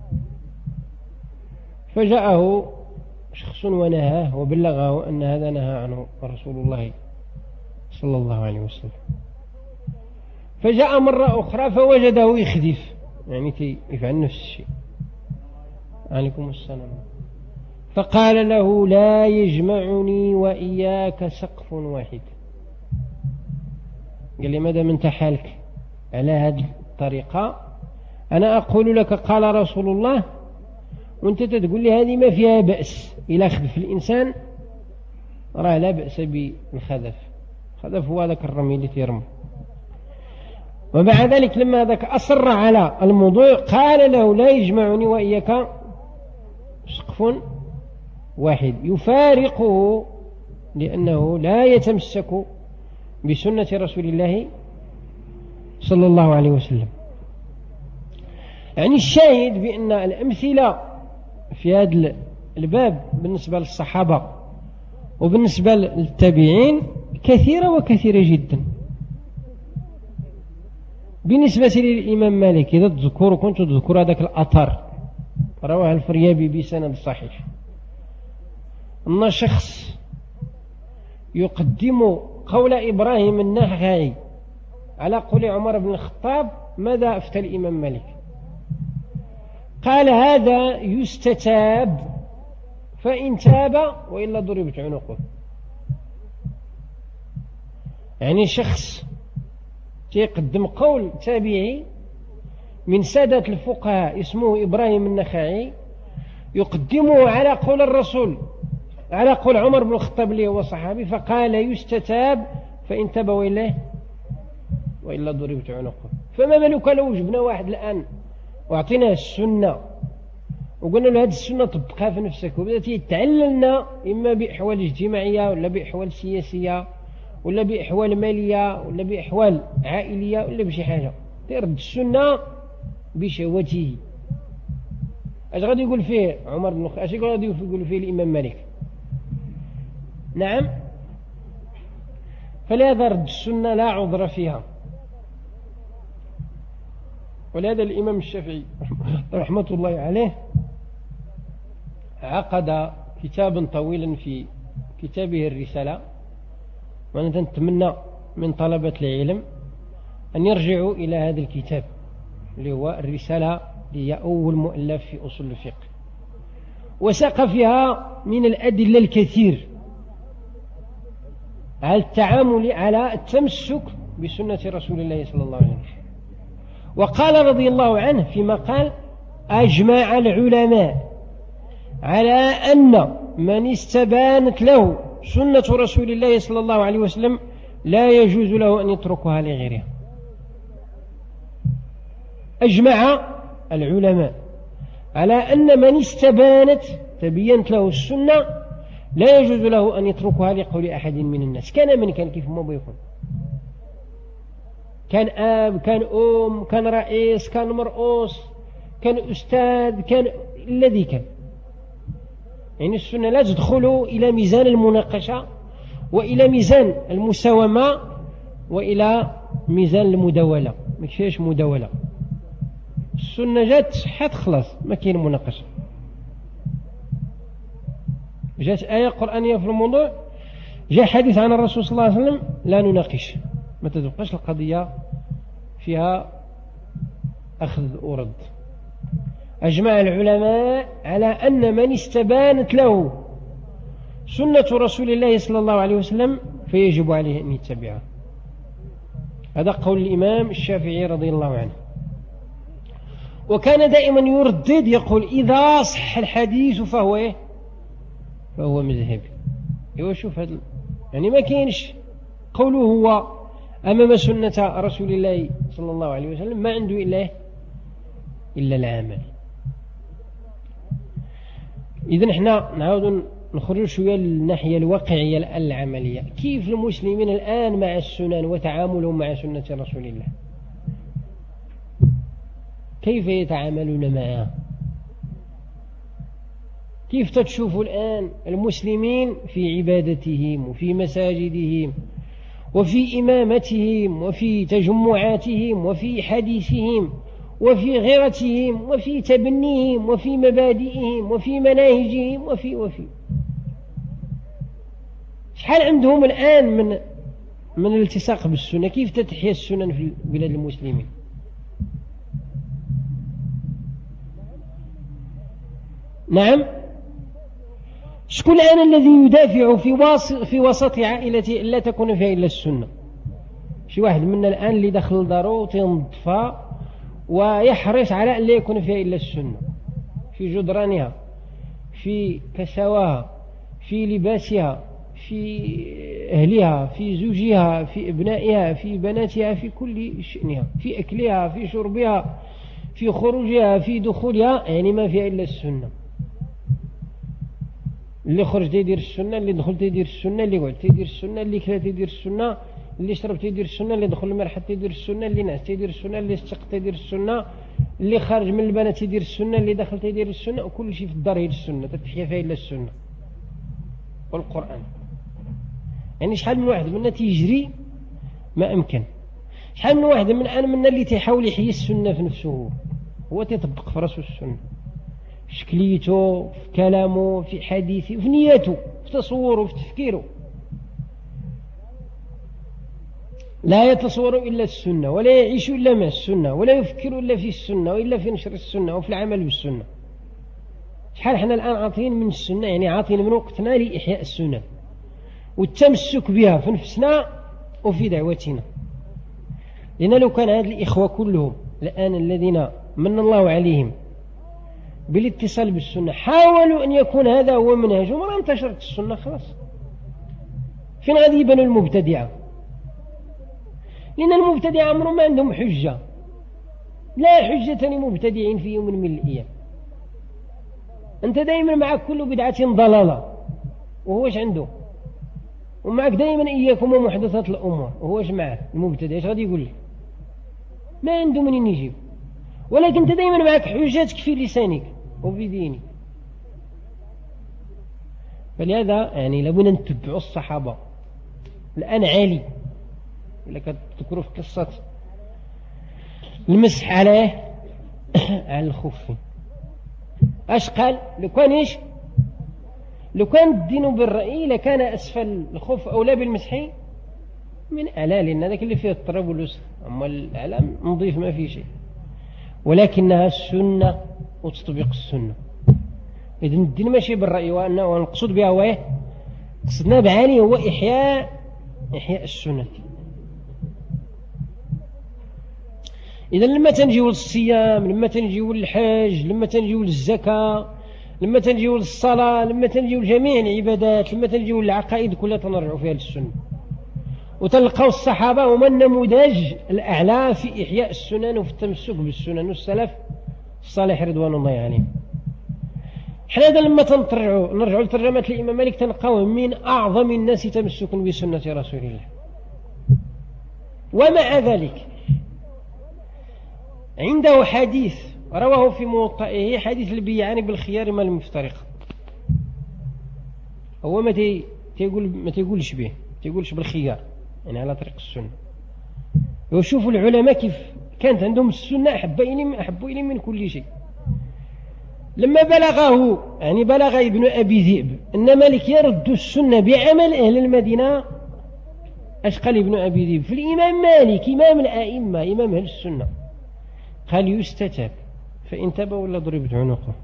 فجاءه شخص ونهاه وبلغه أن هذا نهى عنه رسول الله صلى الله عليه وسلم. فجاء مرة أخرى فوجده يخذف يعني يفعل نفس الشيء. عليكم السلام. فقال له لا يجمعني وإياك سقف واحد. قال لي ماذا من تحالك على هذه الطريقة، أنا أقول لك قال رسول الله وانت تقول لي هذه ما فيها بأس، إلى خذف الإنسان راه لا بأس بالخذف. خذف هو ذاك الرمي اللي تيرمي. ومع ذلك لما ذاك أصر على الموضوع قال له لا يجمعني وإياك سقف واحد يفارقه، لأنه لا يتمسك بسنة رسول الله صلى الله عليه وسلم. يعني الشاهد بأن الأمثلة في هذا الباب بالنسبة للصحابة وبالنسبة للتابعين كثيرة وكثيرة جدا. بالنسبة للإمام مالك إذا تذكروا كنت تذكر هذاك الأثر رواه الفريابي بسند صحيح أن شخص يقدم قول إبراهيم النخعي على قول عمر بن الخطاب، ماذا أفتى الإمام مالك؟ قال هذا يستتاب فإن تاب وإلا ضربت عنقه. يعني شخص يقدم قول تابعي من سادة الفقهاء اسمه إبراهيم النخعي يقدمه على قول الرسول على قول عمر بن الخطاب اللي هو صحابي، فقال يستتاب فإن تاب وإلا وإلا ضربت عنقه. فما بالك لو جبنا واحد الآن واعطيناه السنة وقلنا له هذه السنة طبقها في نفسك وبدأت يتعللنا إما بأحوال اجتماعية ولا بأحوال سياسية ولا بأحوال مالية ولا بأحوال عائلية ولا بشي حاجة، ترد السنة بشهوته. اش غادي يقول فيه عمر بن الخطاب؟ اش غادي يقول فيه الإمام مالك؟ نعم. فلهذا رد السنة لا عذر فيها. ولهذا الإمام الشافعي رحمة الله عليه عقد كتابا طويلا في كتابه الرسالة، وأنا نتمنى من طلبة العلم أن يرجعوا إلى هذا الكتاب اللي هو الرسالة، اللي هي أول مؤلف في أصول الفقه. وساق فيها من الأدلة الكثير على التعامل على التمسك بسنة رسول الله صلى الله عليه وسلم. وقال رضي الله عنه فيما قال: أجمع العلماء على أن من استبانت له سنة رسول الله صلى الله عليه وسلم لا يجوز له أن يتركها لغيرها. أجمع العلماء على أن من استبانت تبينت له السنة لا يجوز له أن يتركها لقول أحد من الناس، كان من كان كيف ما بيكون، كان آب، كان أم، كان رئيس، كان مرؤوس، كان أستاذ، كان الذي كان. يعني السنة لا تدخل إلى ميزان المناقشة وإلى ميزان المساومة وإلى ميزان المداولة. ما كفاش مداولة، السنة جات صحت خلاص ما كاين مناقشة. جات آية قرآنية في الموضوع، جاء حديث عن الرسول صلى الله عليه وسلم، لا نناقش، ما تبقاش القضية فيها أخذ ورد. أجمع العلماء على أن من استبانت له سنة رسول الله صلى الله عليه وسلم فيجب عليه أن يتبعها. هذا قول الإمام الشافعي رضي الله عنه. وكان دائما يردد يقول: إذا صح الحديث فهو إيه؟ فهو مذهبي. ايوا شوف هذا يعني ما كاينش قوله هو أمام سنة رسول الله صلى الله عليه وسلم ما عنده إلا إيه؟ إلا العمل. إذن احنا نعود نخرج شوية للناحية الواقعية العملية. كيف المسلمين الآن مع السنن وتعاملهم مع سنة رسول الله؟ كيف يتعاملون معها؟ كيف تشوفوا الآن المسلمين في عبادتهم وفي مساجدهم وفي إمامتهم وفي تجمعاتهم وفي حديثهم وفي غيرتهم وفي تبنيهم وفي مبادئهم وفي مناهجهم وفي وفي شحال عندهم الآن من من الالتصاق بالسنة؟ كيف تتحيا السنن في بلاد المسلمين؟ نعم، شكون الآن الذي يدافع في وسط في وسط عائلته لا تكون فيها إلا السنة؟ شي واحد منا الآن اللي دخل دارو تنظفها ويحرص على أن لا يكون فيها إلا السنة، في جدرانها، في كسواها، في لباسها، في أهلها، في زوجها، في أبنائها، في بناتها، في كل شأنها، في أكلها، في شربها، في خروجها، في دخولها، يعني ما فيها إلا السنة. اللي خرج تيدير السنة، اللي دخل تيدير السنة، اللي قعد تيدير السنة، اللي كلا تيدير السنة، اللي شرب تيدير السنة، اللي دخل المرحة تيدير السنة، اللي نعس تيدير السنة، اللي استق تيدير السنة، اللي خارج من البنات تيدير السنة، اللي دخل تيدير السنة، وكل شيء في الدار هي السنة، تتحيا فيها إلا السنة والقرآن. يعني شحال من واحد منا تيجري ما أمكن، شحال من واحد من أنا منا اللي تيحاول يحيي السنة في نفسه، هو تيطبق في راسه السنة في شكليته، في كلامه، في حديثه، في نيته، في تصوره، في تفكيره. لا يتصور إلا السنة، ولا يعيش إلا مع السنة، ولا يفكر إلا في السنة، وإلا في نشر السنة وفي العمل بالسنة. شحال حنا الآن عاطين من السنة، يعني عاطين من وقتنا لإحياء السنة والتمسك بها في نفسنا وفي دعوتنا. لأن لو كان هذه الإخوة كلهم الآن الذين من الله عليهم بالاتصال بالسنة حاولوا أن يكون هذا هو منهجهم، ما انتشرت السنة خلاص. فين غادي يبانوا المبتدعة؟ لأن المبتدعة عمرهم ما عندهم حجة، لا حجة لمبتدعين في يوم من الأيام. أنت دائما معك كل بدعة ضلالة، وهوش عنده، ومعك دائما إياكم ومحدثات الأمور، وهوش معه المبتدع. ايش غادي يقول لك؟ ما عنده منين يجيب. ولكن أنت دائما معك حجتك في لسانك وفي دينك. فلهذا يعني لابد أن نتبعوا الصحابة. الآن عالي إلا كتذكروا في قصة المسح عليه على الخف، اش قال؟ لو كان ايش لو كان الدين بالرأي لكان أسفل الخف أولى بالمسح من أعلى، لأن هذاك اللي فيه التراب والوسخ، أما الأعلى نضيف ما فيه شيء. ولكنها السنة وتطبيق السنة. إذن الدين ماشي بالرأي، وأنه المقصود بها هو إيه؟ قصدنا بعاني هو إحياء إحياء السنة. إذا لما تنجيو للصيام، لما تنجيو للحج، لما تنجيو للزكاة، لما تنجيو للصلاة، لما تنجيو لجميع العبادات، لما تنجيو للعقائد كلها تنرجعوا فيها للسنة، وتلقوا الصحابة هما النموذج الأعلى في إحياء السنن وفي التمسك بالسنن، والسلف الصالح رضوان الله عليهم. حنا هذا لما تنرجعوا نرجعوا لترجمة الإمام مالك تلقاوه من أعظم الناس تمسكا بسنة رسول الله. ومع ذلك عنده حديث رواه في موطئه، حديث البيعان بالخيار ما لم يفترق. هو ما تيقول ما تيقولش به، تيقولش بالخيار يعني على طريق السنة. وشوفوا العلماء كيف كانت عندهم السنة أحب إليهم أحب إليهم من كل شيء. لما بلغه يعني بلغ ابن أبي ذئب أن مالك يرد السنة بعمل أهل المدينة، أشقل ابن أبي ذئب في الإمام مالك إمام الأئمة إمام أهل السنة، قال يستتاب، فإن تاب ولا ضربت عنقه.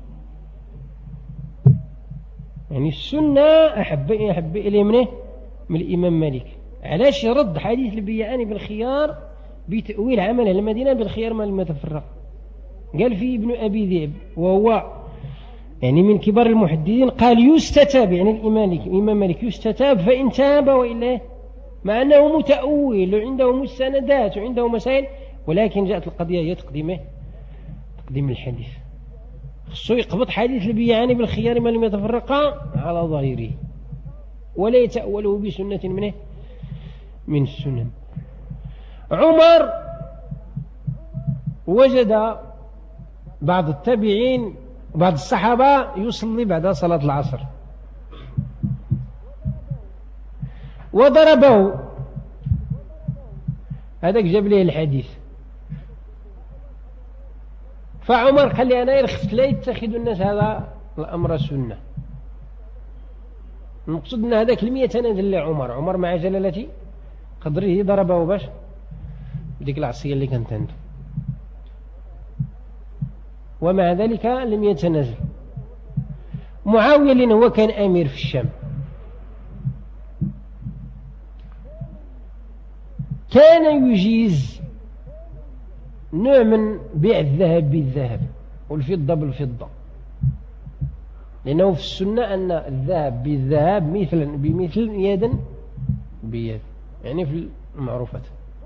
يعني السنة أحب أحب إليه منه من الإمام مالك. علاش يرد حديث البيعان بالخيار بتأويل عمل المدينة بالخيار ما لم يتفرق؟ قال في ابن أبي ذئب وهو يعني من كبار المحدثين، قال يستتاب يعني الإمام مالك يستتاب فإن تاب وإلا، مع أنه متأول وعنده مستندات وعنده مسائل، ولكن جاءت القضية هي تقديمه تقديم الحديث. خصو يقبض حديث البيعان بالخيار ما لم يتفرقا على ظاهره ولا يتأوله بسنة منه من السنن. عمر وجد بعض التابعين بعض الصحابة يصلي بعد صلاة العصر وضربه، هذاك جاب له الحديث. فعمر قال لي أنا يرخفت لا يتخذ الناس هذا الأمر سنة. المقصود أن هذاك لم يتنازل لعمر، عمر مع جلالة قدره ضربه باش بديك العصية اللي كانت عنده، ومع ذلك لم يتنازل. معاوية لأنه هو كان أمير في الشام، كان يجيز نوع من بيع الذهب بالذهب والفضة بالفضة، لأنه في السنة أن الذهب بالذهب مثلا بمثل يدا بيد، يعني في المعروفات.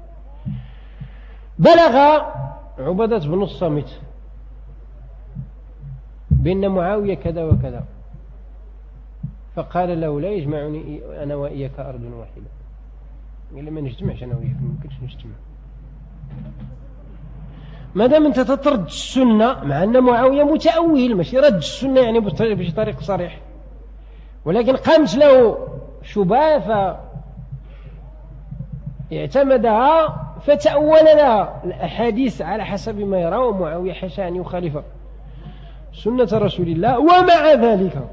بلغ عبادة بن الصامت بأن معاوية كذا وكذا، فقال له لا يجمعني أنا وإياك أرض واحدة. قال لي ما نجتمعش أنا وإياك، ما يمكنش نجتمع ما دام أنت تطرد السنة، مع أن معاوية متأول ماشي رد السنة يعني بطريق صريح، ولكن قامت له شبهة فاعتمدها فتأول لها الأحاديث على حسب ما يرى، ومعاوية حاشا أن يخالف سنة رسول الله. ومع ذلك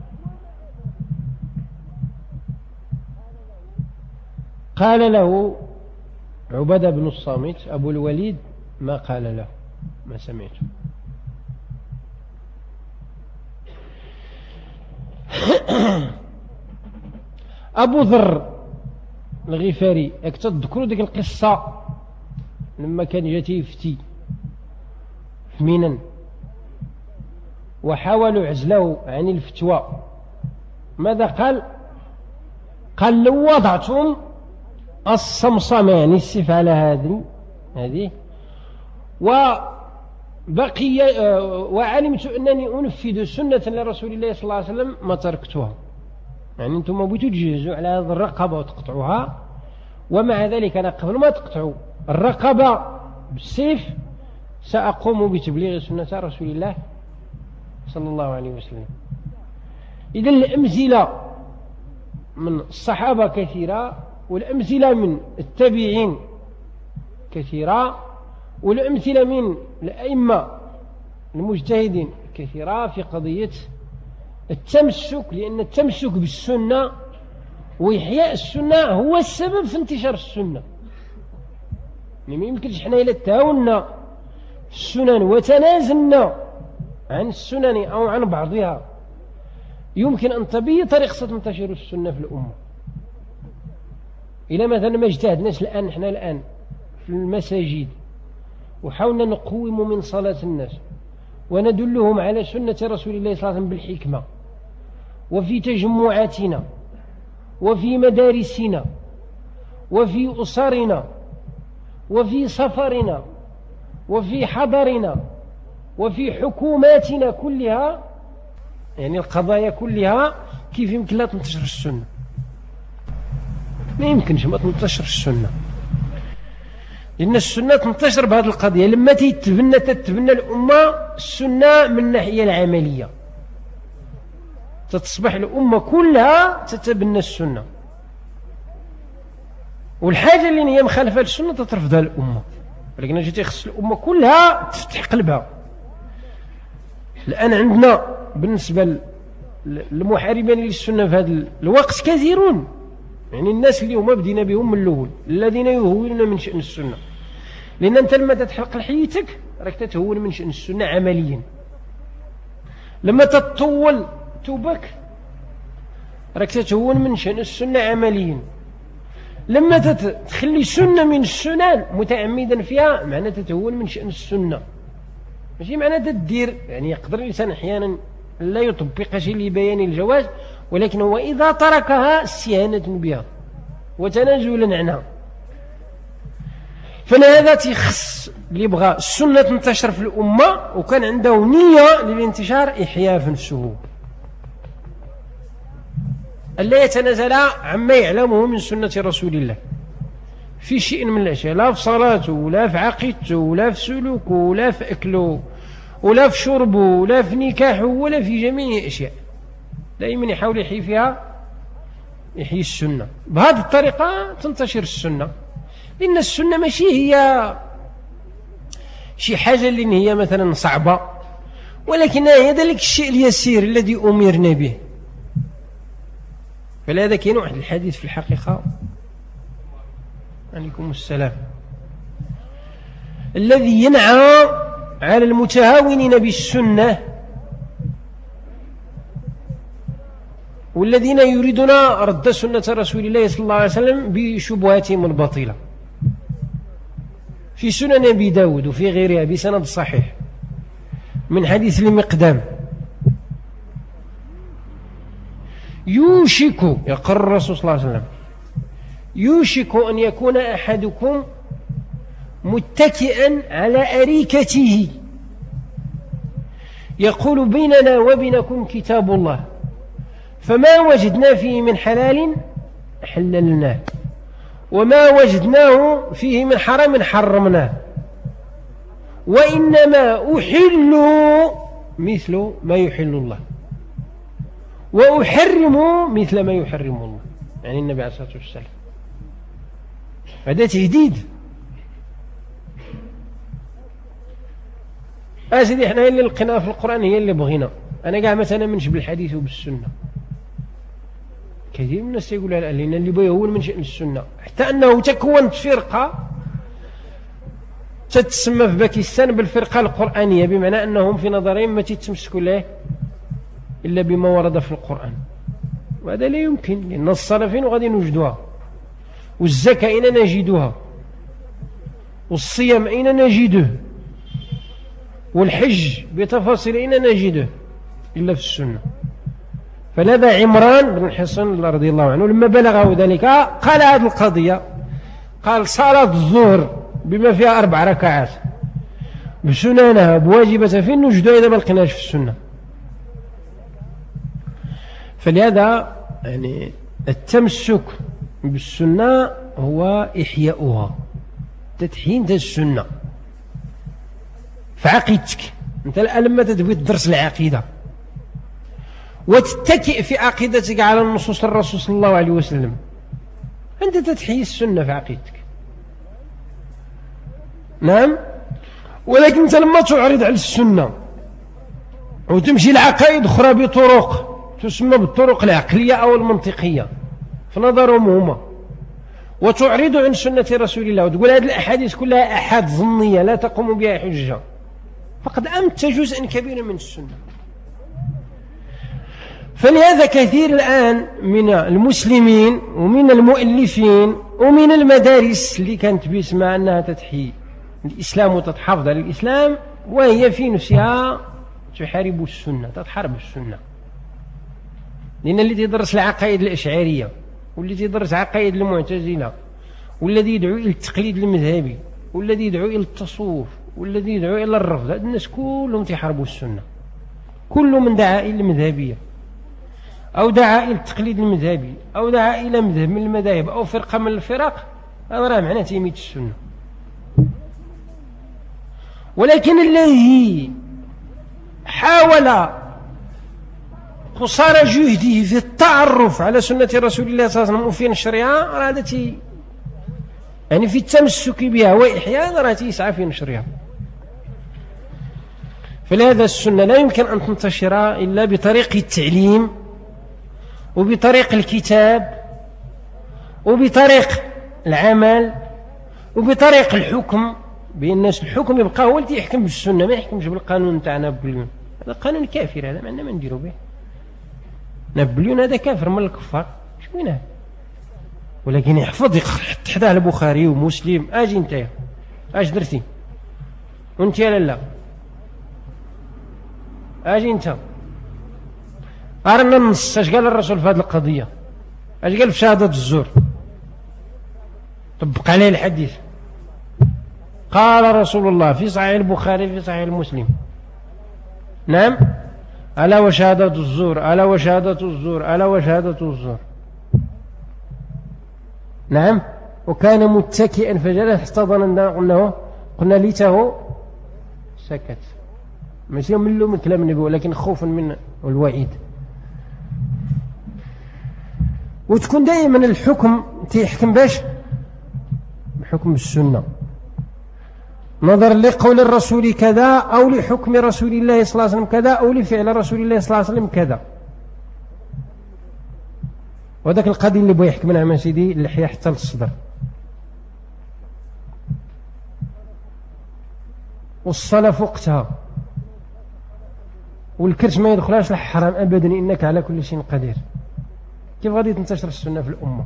قال له عبادة بن الصامت أبو الوليد ما قال له، ما سمعته. أبو ذر الغفاري تذكروا ذيك القصة لما كان جاتي يفتي في منن وحاولوا عزله عن الفتوى، ماذا قال؟ قال لو وضعتم الصمصمة يعني السيف على هذه هذه وبقي وعلمت أنني أنفذ سنة لرسول الله صلى الله عليه وسلم ما تركتها. يعني أنتم بغيتوا تجهزوا على هذه الرقبة وتقطعوها، ومع ذلك أنا قبل ما تقطعوا الرقبة بالسيف سأقوم بتبليغ سنة رسول الله صلى الله عليه وسلم. إذن الأمثلة من الصحابة كثيرة، والأمثلة من التابعين كثيرة، والأمثلة من الأئمة المجتهدين كثيرة في قضية التمسك، لأن التمسك بالسنة وإحياء السنة هو السبب في انتشار السنة. يعني ما يمكنش حنا إلا تهاونا السنن وتنازلنا عن السنن أو عن بعضها يمكن أن تبي طريقة تنتشر السنة في الأمة. إلى مثلا ما اجتهدناش الآن نحن الآن في المساجد وحاولنا نقوم من صلاة الناس وندلهم على سنة رسول الله صلى الله عليه وسلم بالحكمة، وفي تجمعاتنا وفي مدارسنا وفي أسرنا وفي سفرنا وفي حضرنا وفي حكوماتنا كلها، يعني القضايا كلها كيف يمكن لا تنتشر السنة؟ ما يمكنش ما تنتشر السنة، لأن السنة تنتشر بهذه القضية لما تتبنى تتبنى الأمة السنة من الناحية العملية، تصبح الأمة كلها تتبنى السنة، والحاجة اللي هي مخالفة للسنة تترفضها الأمة. ولكن جيت يخص الأمة كلها تفتح قلبها. الآن عندنا بالنسبة للمحاربين للسنة في هذا الوقت كثيرون، يعني الناس اللي هما بدينا بهم من الأول الذين يهونون من شأن السنة، لأن أنت لما تتحلق لحيتك راك تتهون من شأن السنة عمليا، لما تطول توبك راك تتهون من شأن السنة عمليا، لما تخلي سنة من السنن متعمدا فيها معناه تتهون من شأن السنة، ماشي معناه تدير. يعني يقدر الإنسان أحيانا لا يطبق شيء لبيان الجواز، ولكن هو إذا تركها استهانة بها وتنازلا عنها. فلهذا تيخص اللي بغى السنة تنتشر في الأمة وكان عنده نية للانتشار إحياء في نفسه، ألا يتنازل عما يعلمه من سنة رسول الله في شيء من الأشياء، لا في صلاته ولا في عقيدته ولا في سلوكه ولا في أكله ولا في شربه ولا في نكاحه ولا في جميع الأشياء، دائما يحاول يحيي فيها يحيي السنة. بهذه الطريقة تنتشر السنة، لأن السنة ماشي هي شي حاجة اللي هي مثلا صعبة، ولكنها هي ذلك الشيء اليسير الذي أمرنا به. فلهذا كاين واحد الحديث في الحقيقة عليكم السلام الذي ينعى على المتهاونين بالسنة والذين يريدون رد سنة رسول الله صلى الله عليه وسلم بشبهاتهم الباطلة، في سنن أبي داود وفي غيرها بسند صحيح من حديث المقدام: يوشك، يقر الرسول صلى الله عليه وسلم، يوشك أن يكون أحدكم متكئا على أريكته يقول بيننا وبينكم كتاب الله، فما وجدنا فيه من حلال حللناه وما وجدناه فيه من حرام حرمناه، وإنما أحل مثل ما يحل الله وأحرم مثل ما يحرم الله، يعني النبي عليه الصلاة والسلام. هذا تهديد. أسيدي إحنا اللي لقيناه في القرآن هي اللي بغينا. أنا قاعد مثلا منش بالحديث وبالسنة، كثير من الناس يقول لنا اللي بيهون من شأن السنة، حتى أنه تكونت فرقة تتسمى في باكستان بالفرقة القرآنية، بمعنى أنهم في نظرهم ما تتمسكوا له إلا بما ورد في القرآن، وهذا لا يمكن، لأن الصلاة فين غادي نوجدوها، والزكاة أين نجدها، والصيام أين نجده، والحج بتفاصيل أين نجده إلا في السنة. فلذا عمران بن حصن رضي الله عنه لما بلغه ذلك قال هذه القضية، قال صلاة الظهر بما فيها أربع ركعات بسننها بواجبة فين نجدها إذا ما لقيناش في السنة. فلهذا يعني التمسك بالسنة هو إحياؤها، تتحين السنة في عقيدتك. أنت الآن لما تدوي تدرس العقيدة وتتكئ في عقيدتك على النصوص الرسول صلى الله عليه وسلم، أنت تتحيي السنة في عقيدتك. نعم، ولكن أنت لما تعرض على السنة وتمشي لعقائد أخرى بطرق تسمى بالطرق العقلية أو المنطقية في نظرهم هما، وتعرض عن سنة رسول الله وتقول هذه الأحاديث كلها أحاد ظنية لا تقوم بها حجة، فقد أمت جزءا كبيرا من السنة. فلهذا كثير الآن من المسلمين ومن المؤلفين ومن المدارس اللي كانت باسمها أنها تتحيي الإسلام وتتحافظ على الإسلام وهي في نفسها تحارب السنة، تتحارب السنة. لأن اللي تدرس العقائد الأشعرية واللي تدرس عقائد المعتزلة والذي يدعو إلى التقليد المذهبي والذي يدعو إلى التصوف والذي يدعو إلى الرفض، هذا الناس كلهم تحاربوا السنة. كل من دعا إلى المذهبية أو دعا إلى التقليد المذهبي أو دعا إلى مذهب من المذاهب أو فرقة من الفرق، هذا راه معناه تيميت السنة. ولكن الذي حاول قصارى جهده في التعرف على سنة رسول الله صلى الله عليه وسلم وفي نشرها، هذا تي يعني في التمسك بها وإحياء، راه تيسعى في نشرها. فلهذا السنة لا يمكن أن تنتشر إلا بطريق التعليم وبطريق الكتاب وبطريق العمل وبطريق الحكم، بأن الناس الحكم يبقى هو اللي يحكم بالسنة، ما يحكمش بالقانون تاعنا نابليون. هذا قانون كافر، هذا ما عندنا ما نديرو به. نابليون هذا كافر من الكفار، شو وينه؟ ولكن يحفظ يحط حداه البخاري ومسلم. اجي انت اش درتي وانت يا لالا؟ اجي انت قارنا النص، اش قال الرسول في هذه القضيه؟ اش قال في شهاده الزور؟ طبق عليه الحديث. قال رسول الله في صحيح البخاري في صحيح المسلم، نعم، ألا وشهادة الزور، ألا وشهادة الزور، ألا وشهادة الزور، نعم. وكان متكئا فجلس حتى ظننا قلنا قلنا ليته سكت، ماشي من له من كلام النبي ولكن خوفا من الوعيد. وتكون دائما الحكم تيحكم باش بحكم السنة، نظر لقول الرسول كذا أو لحكم رسول الله صلى الله عليه وسلم كذا أو لفعل رسول الله صلى الله عليه وسلم كذا. وذاك القاضي اللي بغى يحكم منها سيدي اللحية حتى للصدر، والصلاة في وقتها، والكرش ما يدخلهاش الحرام أبدا، إنك على كل شيء قدير. كيف غادي تنتشر السنة في الأمة؟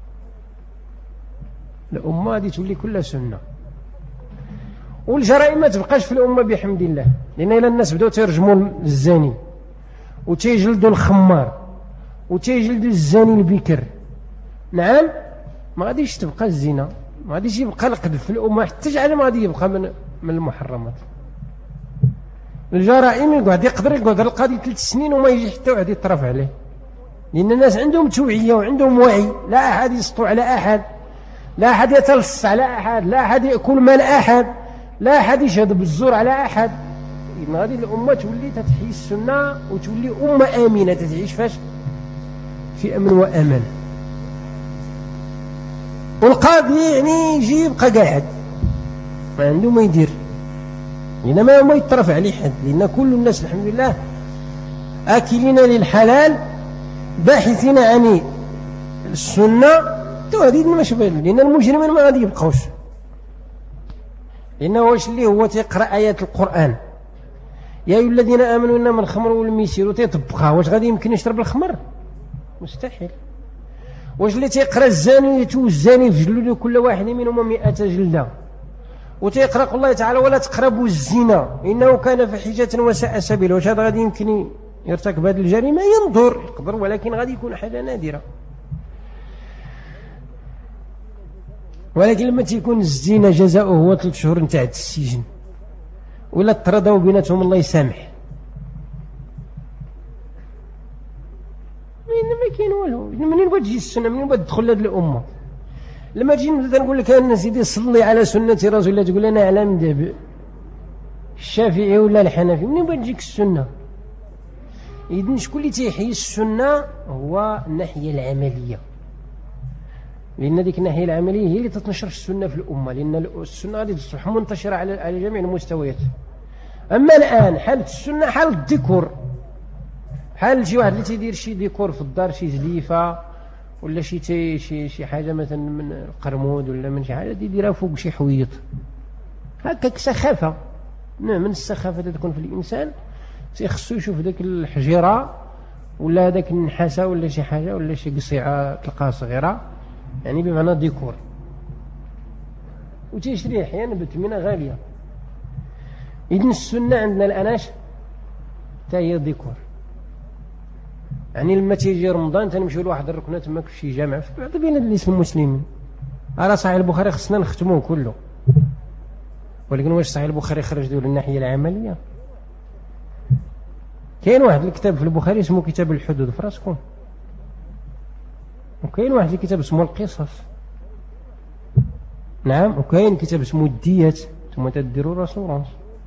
الأمة غادي تولي كلها سنة، والجرائم ما تبقاش في الأمة بحمد الله. لأن إلا الناس بدأوا ترجموا الزاني وتيجلدوا الخمار وتيجلدوا الزاني البكر، نعم، ما غاديش تبقى الزنا، ما غاديش يبقى القذف في الأمة، حتى جعل ما غادي يبقى من من المحرمات. الجرائم يقعد يقدر يقعد القاضي ثلاث سنين وما يجي حتى واحد يطرف عليه، لأن الناس عندهم توعية وعندهم وعي. لا أحد يسطو على أحد، لا أحد يتلص على أحد، لا أحد يأكل مال أحد، لا أحد يشهد بالزور على أحد. إن هذه الأمة تولي تتحيي السنة وتولي أمة آمنة تتعيش فاش في أمن وأمان. والقاضي يعني يجي يبقى قاعد ما عنده ما يدير، لأن ما ما يطرف عليه حد، لأن كل الناس الحمد لله آكلين للحلال باحثين عن السنة. هذه ما شبه، لأن المجرمين ما غادي يبقاوش، لأنه واش اللي هو تيقرأ آيات القرآن يا أيها الذين آمنوا إنما الخمر والميسر وتيطبقها، واش غادي يمكن يشرب الخمر؟ مستحيل. واش اللي تيقرأ الزانية والزاني فجلدوا كل واحد منهما مئة جلدة، وتيقرأ قول الله تعالى ولا تقربوا الزنا إنه كان فحيشة وساء سبيلا، واش هذا غادي يمكن يرتكب هذه الجريمة؟ ينظر يقدر، ولكن غادي يكون حاجة نادرة. ولكن لما تيكون الزنا جزاؤه هو ثلاث شهور نتاع السجن ولا تردوا بيناتهم الله يسامح، ما كاين والو. منين بغات تجي السنه؟ منين بغات تدخل هذه الامه؟ لما تجي مثلا نقول لك انا سيدي صلي على سنه رسول الله، تقول انا على مذهب الشافعي ولا الحنفي، منين بغات تجيك السنه؟ اذا شكون اللي تيحيي السنه؟ هو الناحيه العمليه، لأن ديك الناحية العملية هي اللي تتنشر السنة في الأمة، لأن السنة غادي تصبح منتشرة على على جميع المستويات. أما الآن حالة السنة حال الديكور، حال شي واحد اللي تيدير شي ديكور في الدار، شي زليفة ولا شي تي شي شي حاجة مثلا من القرمود ولا من شي حاجة يديرها فوق شي حويط، هكاك سخافة. نوع من السخافة تكون في الإنسان، تيخصو يشوف ذاك الحجيرة ولا هذاك النحاسة ولا شي حاجة ولا شي قصيعة تلقاها صغيرة، يعني بمعنى ديكور، وتيشري أحيانا بثمنة غالية. إذن السنة عندنا الآناش حتى هي ديكور. يعني لما تيجي رمضان تنمشيو لواحد الركنة تماك في شي جامع في بعض بلاد الاسم المسلمين. على صحيح البخاري خصنا نختموه كله، ولكن واش صحيح البخاري خرج ديال الناحية العملية؟ كاين واحد الكتاب في البخاري اسمه كتاب الحدود في راسكم، وكاين واحد الكتاب اسمه القصص، نعم، وكاين كتاب اسمه الديات ثم تديروا راسورانس،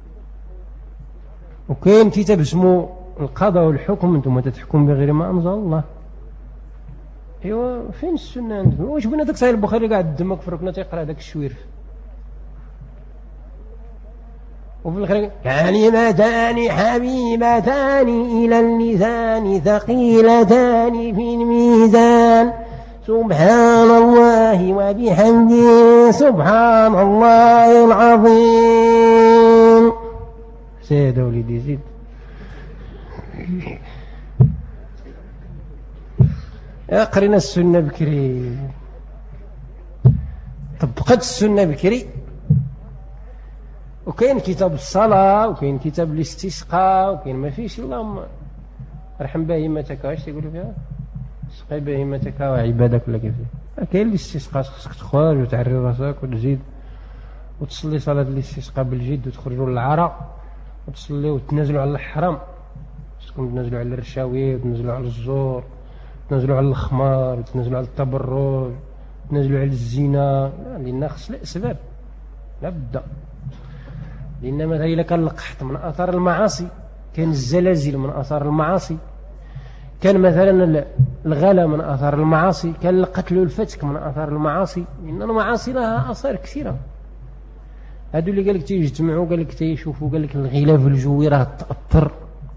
وكاين كتاب اسمه القضاء والحكم انتم تتحكم بغير ما انزل الله. ايوا فين السنه عندكم؟ واش بنا داك صحيح البخاري قاعد دمك في ركنه تيقرا داك الشويرف، وفي الاخر كلمتان حبيبتان الى اللسان ثقيلتان في الميزان سبحان الله وبحمده سبحان الله العظيم. زيد وليدي زيد. قرينا السنة بكري، طبقت السنة بكري، وكاين كتاب الصلاة وكاين كتاب الاستسقاء وكاين ما فيش. اللهم ارحم بهيمتك، واش تيقولوا فيها؟ اسقي بهيمتك وعبادك ولا كيف؟ كاين الاستسقاء، خصك تخرج وتعري راسك وتزيد وتصلي صلاة الاستسقاء بالجد وتخرجوا للعراء وتصلي وتنزلوا على الحرام، خصكم تنزلوا على الرشاوي وتنزلوا على الزور وتنزلوا على الخمار وتنزلوا على التبرج وتنزلوا على الزنا، لأن خص الأسباب لا بد. لأن مثلا إلا كان القحط من آثار المعاصي، كان الزلازل من آثار المعاصي، كان مثلا الغلا من آثار المعاصي، كان القتل والفتك من آثار المعاصي، لأن المعاصي لها آثار كثيرة. هادو اللي قالك تيجتمعوا قالك تيشوفوا قالك الغلاف الجوي راه تأثر،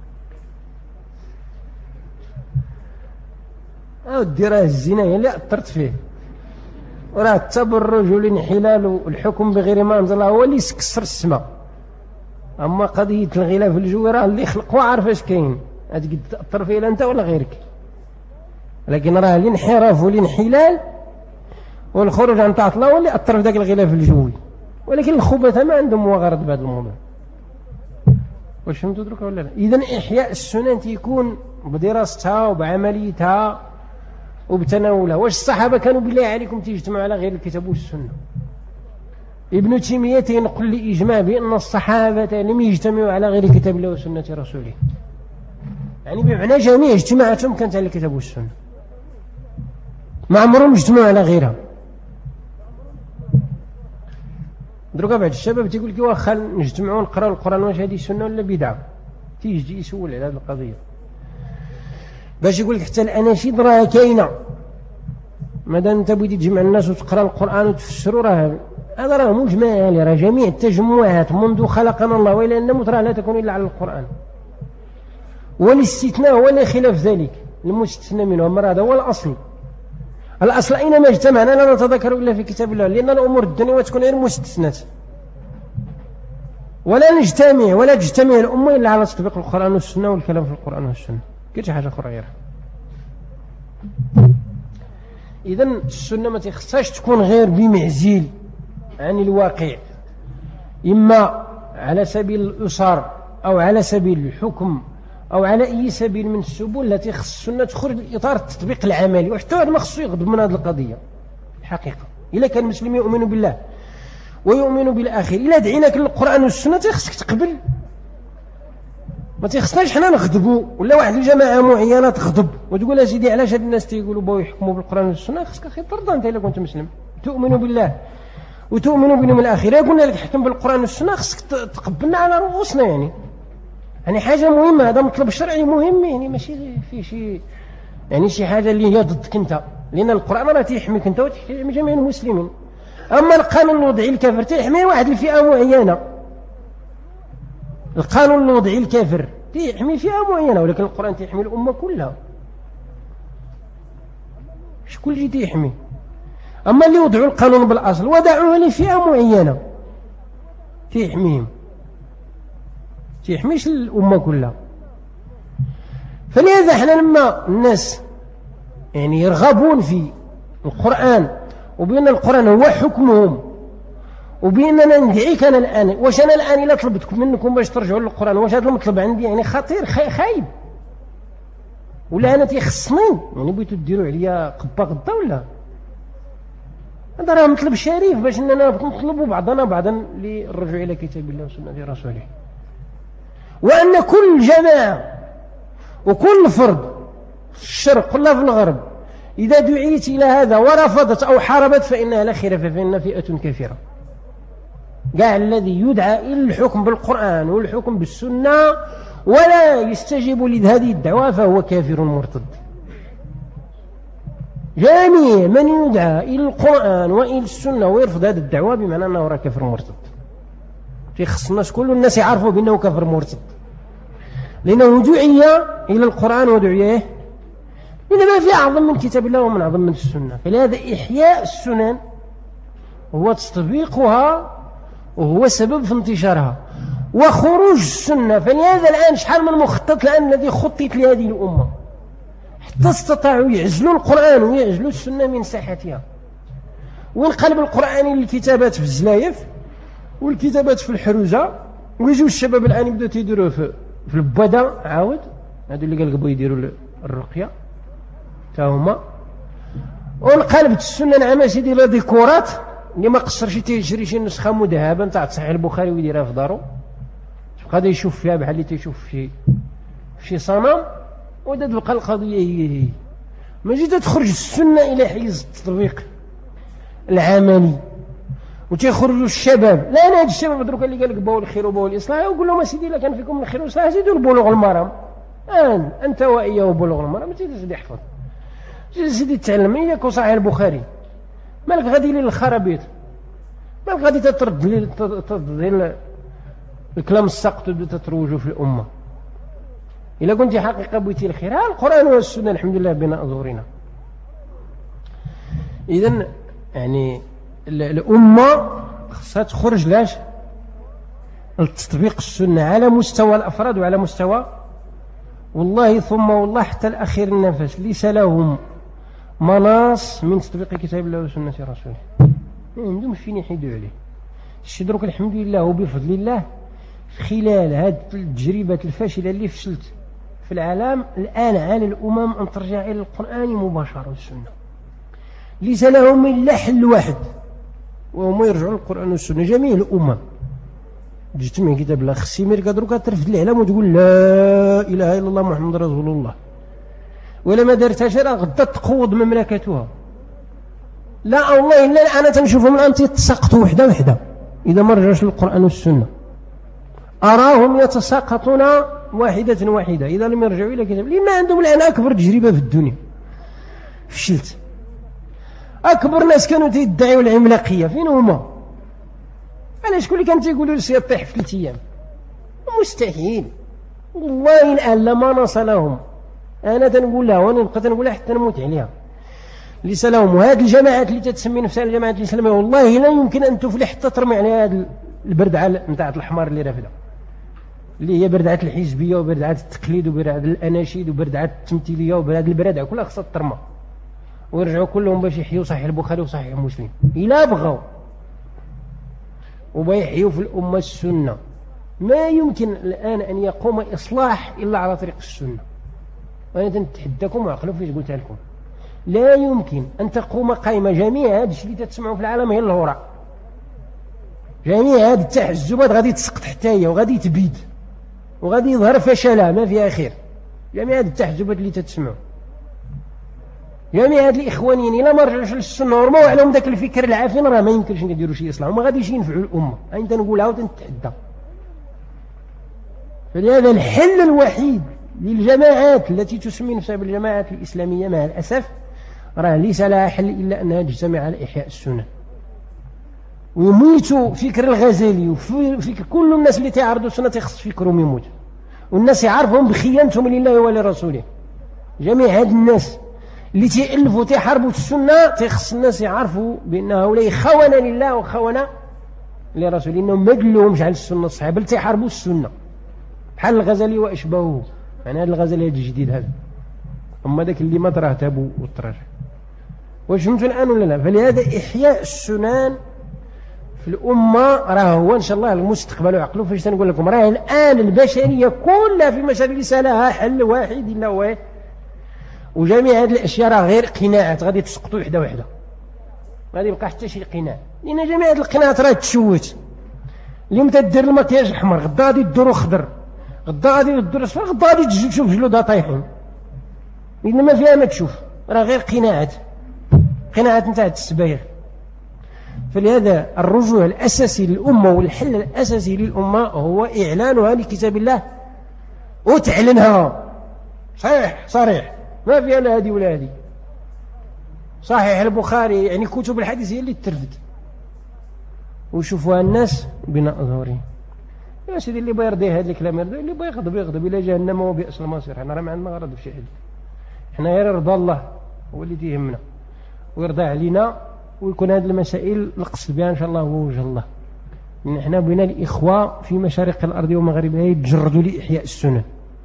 أو دي راه الزنا هي اللي أثرت فيه، وراه التبرج والانحلال والحكم بغير ما أنزل الله هو اللي يكسر السماء. أما قضية الغلاف الجوي راه اللي خلق وعارف اش كاين، هتقد تأثر فيه لا أنت ولا غيرك. لكن راه الانحراف والانحلال والخروج عن طاعة الله هو اللي أثر في ذاك الغلاف الجوي، ولكن الخبثاء ما عندهم مغارضة بهذا الموضوع. واش فهمتوا دروك ولا لا؟ إذن إحياء السنن تيكون بدراستها وبعمليتها وبتناولها. واش الصحابة كانوا بالله عليكم تيجتمعوا على غير الكتاب والسنة؟ ابن تيمية ينقل لإجماع بأن الصحابة لم يجتمعوا على غير كتاب الله وسنة رسوله، يعني بمعنى جميع اجتماعاتهم كانت على الكتاب والسنة، ما عمرهم اجتمعوا على غيرها. دروكا بعض الشباب تيقول لك واخا نجتمعوا نقراو القرآن واش هذه سنة ولا بدعة، تيجي يسول على هذه القضية باش يقول لك حتى الأناشيد راه كاينة، مادام انت بغيتي تجمع الناس وتقرا القرآن وتفسروا راه هذا راه مجمع، راه جميع التجمعات منذ خلقنا الله والى أن نموت راه لا تكون إلا على القرآن، والاستثناء هو اللي خلاف ذلك، المستثنى منه، أما هذا هو الأصل. الأصل أينما اجتمعنا لا نتذكر إلا في كتاب الله، لأن الأمور الدنيا تكون غير مستثنات، ولا نجتمع ولا تجتمع الأمة إلا على تطبيق القرآن والسنة والكلام في القرآن والسنة، كاين حاجة أخرى غيرها. إذن السنة ما تخصهاش تكون غير بمعزيل عن الواقع، إما على سبيل الإصرار أو على سبيل الحكم أو على أي سبيل من السبل التي خص السنة تخرج لإطار التطبيق العملي. وحتى هذا ما خصو يغضب من هذه القضية الحقيقة. إلا كان المسلم يؤمن بالله ويؤمن بالآخر، إلا دعيناك للقرآن والسنة خصك تقبل، ما تخصناش حنا نغضبوا ولا واحد الجماعة معينة تغضب وتقول أسيدي علاش هاد الناس تيقولوا بغاو يحكموا بالقرآن والسنة. خصك أخي ترضى أنت إلا كنت مسلم تؤمن بالله وتؤمن باليوم الآخر، قلنا لك حكم بالقرآن والسنة خصك تقبلنا على رؤوسنا، يعني يعني حاجة مهمة، هذا مطلب شرعي مهم، يعني ماشي في شي يعني شي حاجة اللي هي ضدك أنت، لأن القرآن راه تيحميك أنت وتحمي جميع المسلمين. أما القانون الوضعي الكافر تيحمي واحد الفئة معينة، القانون الوضعي الكافر تيحمي فئة معينة، ولكن القرآن تيحمي الأمة كلها، شكون اللي تيحمي؟ أما اللي وضعوا القانون بالأصل ودعوه لفئة معينة تيحميهم، تيحميش الأمة كلها. فلهذا احنا لما الناس يعني يرغبون في القرآن وبأن القرآن هو حكمهم وبأننا ندعيك أنا الآن، واش أنا الآن إلا طلبت منكم باش ترجعوا للقرآن واش هذا المطلب عندي يعني خطير خايب، ولا أنا تيخصني يعني بغيتوا ديروا عليا قبة غدا، ولا هذا راه مطلب شريف باش أننا نطلبوا بعضنا بعضا للرجوع إلى كتاب الله وسنة رسوله. وأن كل جماعة وكل فرد في الشرق ولا في الغرب إذا دعيت إلى هذا ورفضت أو حاربت فإنها لا خير فيها، فإن فئة كثيرة. قاع الذي يدعى إلى الحكم بالقرآن والحكم بالسنة ولا يستجيب لهذه الدعوة فهو كافر مرتد. جميع من يدعى إلى القرآن وإلى السنة ويرفض هذه الدعوة بمعنى أنه راه كافر مرتد. في خص الناس كل الناس يعرفوا بأنه كافر مرتد، لأنه دعي إلى القرآن ودعي إذا ما في أعظم من كتاب الله ومن أعظم من السنة. فلهذا إحياء السنن هو تطبيقها وهو سبب في انتشارها وخروج السنة. فلهذا الآن شحال من مخطط الآن الذي خطط لهذه الأمة حتى استطاعوا يعزلوا القرآن ويعزلوا السنة من ساحتها، وانقلب القرآن للكتابات في الزلايف والكتابات في الحروزة، ويجوا الشباب الآن يبدأوا يديروا في في البدا عاود هذو اللي قالوا يديروا الرقية تاهما، وانقلبت السنة نعم سيدي لا ديكورات اللي ما قصرش تيشري شي نسخة مذهبة نتاع صحيح البخاري ويديرها في دارو تبقى يشوف فيها بحال اللي تيشوف في شي صنم، ودا تبقى القضية هي هي. ما جيت تخرج السنة إلى حيز التطبيق العملي وتيخرجوا الشباب. لا أنا هاد الشباب دروك اللي قال لك باو الخير وباو الإصلاح وقول لهم سيدي إلا كان فيكم الخير والإصلاح زيدوا البلوغ المرام آن أنت وإياه وبلوغ المرام زيد سيدي احفظ زيد سيدي تعلم إياك وصحيح البخاري مالك غادي للخرابيط مالك غادي تترد ترد الكلام الساقط وتبدا تتروجوا في الأمة. إلا كنت حقيقة بغيتي الخير ها القرآن والسنة الحمد لله بين أظهرنا. إذن يعني الأمة خصها تخرج لاش التطبيق السنة على مستوى الأفراد وعلى مستوى والله ثم والله حتى الأخير النفس ليس لهم مناص من تطبيق كتاب الله وسنة رسوله، ما عندهمش فين يحيدوا عليه. الشي دروك الحمد لله وبفضل الله خلال هذه التجربة الفاشلة اللي فشلت في العالم الآن على الأمم أن ترجع إلى القرآن مباشرة والسنة، ليس لهم إلا حل واحد وهم يرجعوا للقرآن والسنة. جميع الأمم تجتمع كتاب الله خصي ميركا دروكا ترفد الإعلام وتقول لا إله إلا الله محمد رسول الله، ولا ما دارتهاش راه غدا تقوض مملكتها. لا والله إلا أنا تنشوفهم الآن يتساقطوا وحدة وحدة إذا ما رجعوش للقرآن والسنة، أراهم يتساقطون واحدة واحدة إذا لم يرجعوا إلى كتاب. لما عندهم الآن أكبر تجربة في الدنيا فشلت. أكبر ناس كانوا يدعوا العملاقية فين هما؟ علاش شكون اللي كان تيقولوا لي سيطيح في ثلاث أيام؟ مستحيل والله الآن لما نص لهم. أنا تنقول لها وأنا نبقى تنقولها حتى نموت عليها ليس لهم. وهذه الجماعات اللي تتسمي نفسها الجماعات الإسلامية والله لا يمكن أن تفلح حتى ترمي عليها هذا البردعة نتاع الحمار اللي رافدة اللي هي بردعة الحزبية وبردعة التقليد وبردعة الأناشيد وبردعة التمثيلية وبردعة البردعة كلها خصها ترمى ويرجعوا كلهم باش يحيوا صحيح البخاري وصحيح مسلم إلا بغوا وبيحيوا في الأمة السنة. ما يمكن الآن أن يقوم إصلاح إلا على طريق السنة. أنا تنتحداكم وعقلوا فيش قلتها لكم لا يمكن أن تقوم قائمة جميع هذا الشيء اللي تسمعوا في العالم هي الهراء، جميع هذه التحزبات غادي تسقط حتى هي وغادي تبيد وغادي يظهر فشلها ما فيها خير. جميع هذه التحزبات اللي تتسمعوا جميع هذه الإخوانيين إلا ما رجعوش للسنة ورموا عليهم ذاك الفكر العافين راه ما يمكنش نديروا شي إصلاح وما غاديش ينفعوا الأمة. أنت نقولها وتنتحدى. فلهذا الحل الوحيد للجماعات التي تسمي نفسها بالجماعات الإسلامية مع الأسف راه ليس لها حل إلا أنها تجتمع على إحياء السنة ويميتوا فكر الغزالي وفكر كل الناس اللي تعرضوا السنة تخص فكرهم يموت والناس يعرفهم بخيانتهم لله ولرسوله. جميع هاد الناس اللي تيألفوا تيحاربوا السنة تخص الناس يعرفوا بأن هؤلاء خونة لله وخونة لرسوله، إنهم ما دلوهمش على السنة الصحيحة بل تيحاربوا السنة بحال الغزالي وأشباهه يعني هذا الغزل هذا الجديد هذا، أما ذاك اللي ما تراه تابو وتراجع. واش فهمتوا الآن ولا لا؟ فلهذا إحياء السنن في الأمة راه هو إن شاء الله المستقبل. وعقلوا فاش تنقول لكم راه الآن البشرية كلها في مشاكل ليس لها حل واحد إلا هو، وجميع هذه الأشياء راه غير قناعات غادي تسقطوا وحدة وحدة، ما غادي يبقى حتى شي قناع، لأن جميع هذه القناعات راه تشوت. اليوم تدير المكياج أحمر، غدا غادي ديرو خضر، غدا غادي دير أصفر، غدا غادي تجي تشوف جلودها طايحين، لأن ما فيها ما تشوف، راه غير قناعات قناعات نتاع التسبايغ. فلهذا الرجوع الأساسي للأمة والحل الأساسي للأمة هو إعلانها لكتاب الله وتعلنها صحيح صريح، ما فيها لا هذه ولا هذه. صحيح البخاري يعني كتب الحديث هي اللي ترفد ويشوفوها الناس بنظرهم. يا سيدي اللي بيرضي هذا الكلام يرضي، اللي بيغضب يغضب إلى جهنم وبئس المصير. حنا راه ما عندنا غرض في شي حد، حنا غير رضا الله هو اللي تيهمنا ويرضى علينا، ويكون هذه المسائل القصد بها إن شاء الله هو وجه الله. لأن احنا بنا الإخوة في مشارق الأرض ومغاربها يتجردوا لإحياء السنن،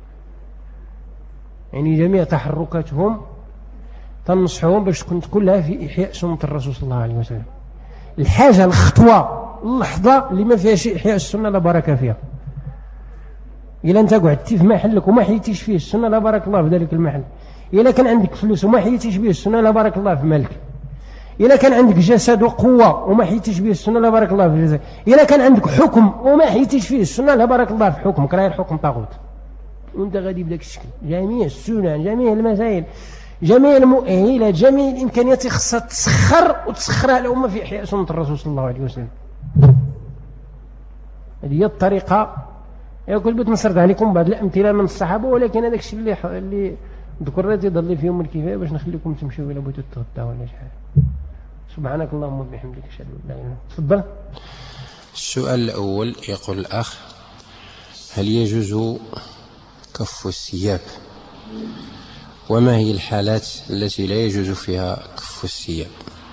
يعني جميع تحركاتهم تنصحهم باش تكون كلها في إحياء سنة الرسول صلى الله عليه وسلم. الحاجة الخطوة اللحظة اللي ما فيها شيء إحياء السنة لا بركة فيها. إلا أنت قعدتي في محلك وما حيتيش فيه السنة لا بارك الله في ذلك المحل. إلا كان عندك فلوس وما حيتيش به السنة لا بارك الله في مالك. إلا كان عندك جسد وقوة وما حيتيش به السنة لا بارك الله في جسدك. إلا كان عندك حكم وما حيتيش فيه السنة لا بارك الله في حكمك، راه الحكم طاغوت وانت غادي بداك الشكل. جميع السنن جميع المسائل جميع المؤهلات جميع الإمكانيات خصها تسخر وتسخرها الأمة في إحياء سنة الرسول صلى الله عليه وسلم. هذه هي الطريقة. كنت بتنصرد عليكم بعض الأمثلة من الصحابة، ولكن هذاك الشيء اللي اللي ذكرت يضل فيهم الكفاية باش نخليكم تمشيوا إلى بيت التغدى ولا شي حاجة. سبحانك اللهم وبحمدك أشهد أن لا إله إلا أنت. تفضل. السؤال الأول يقول الأخ: هل يجوز كف الثياب؟ وما هي الحالات التي لا يجوز فيها كف الثياب؟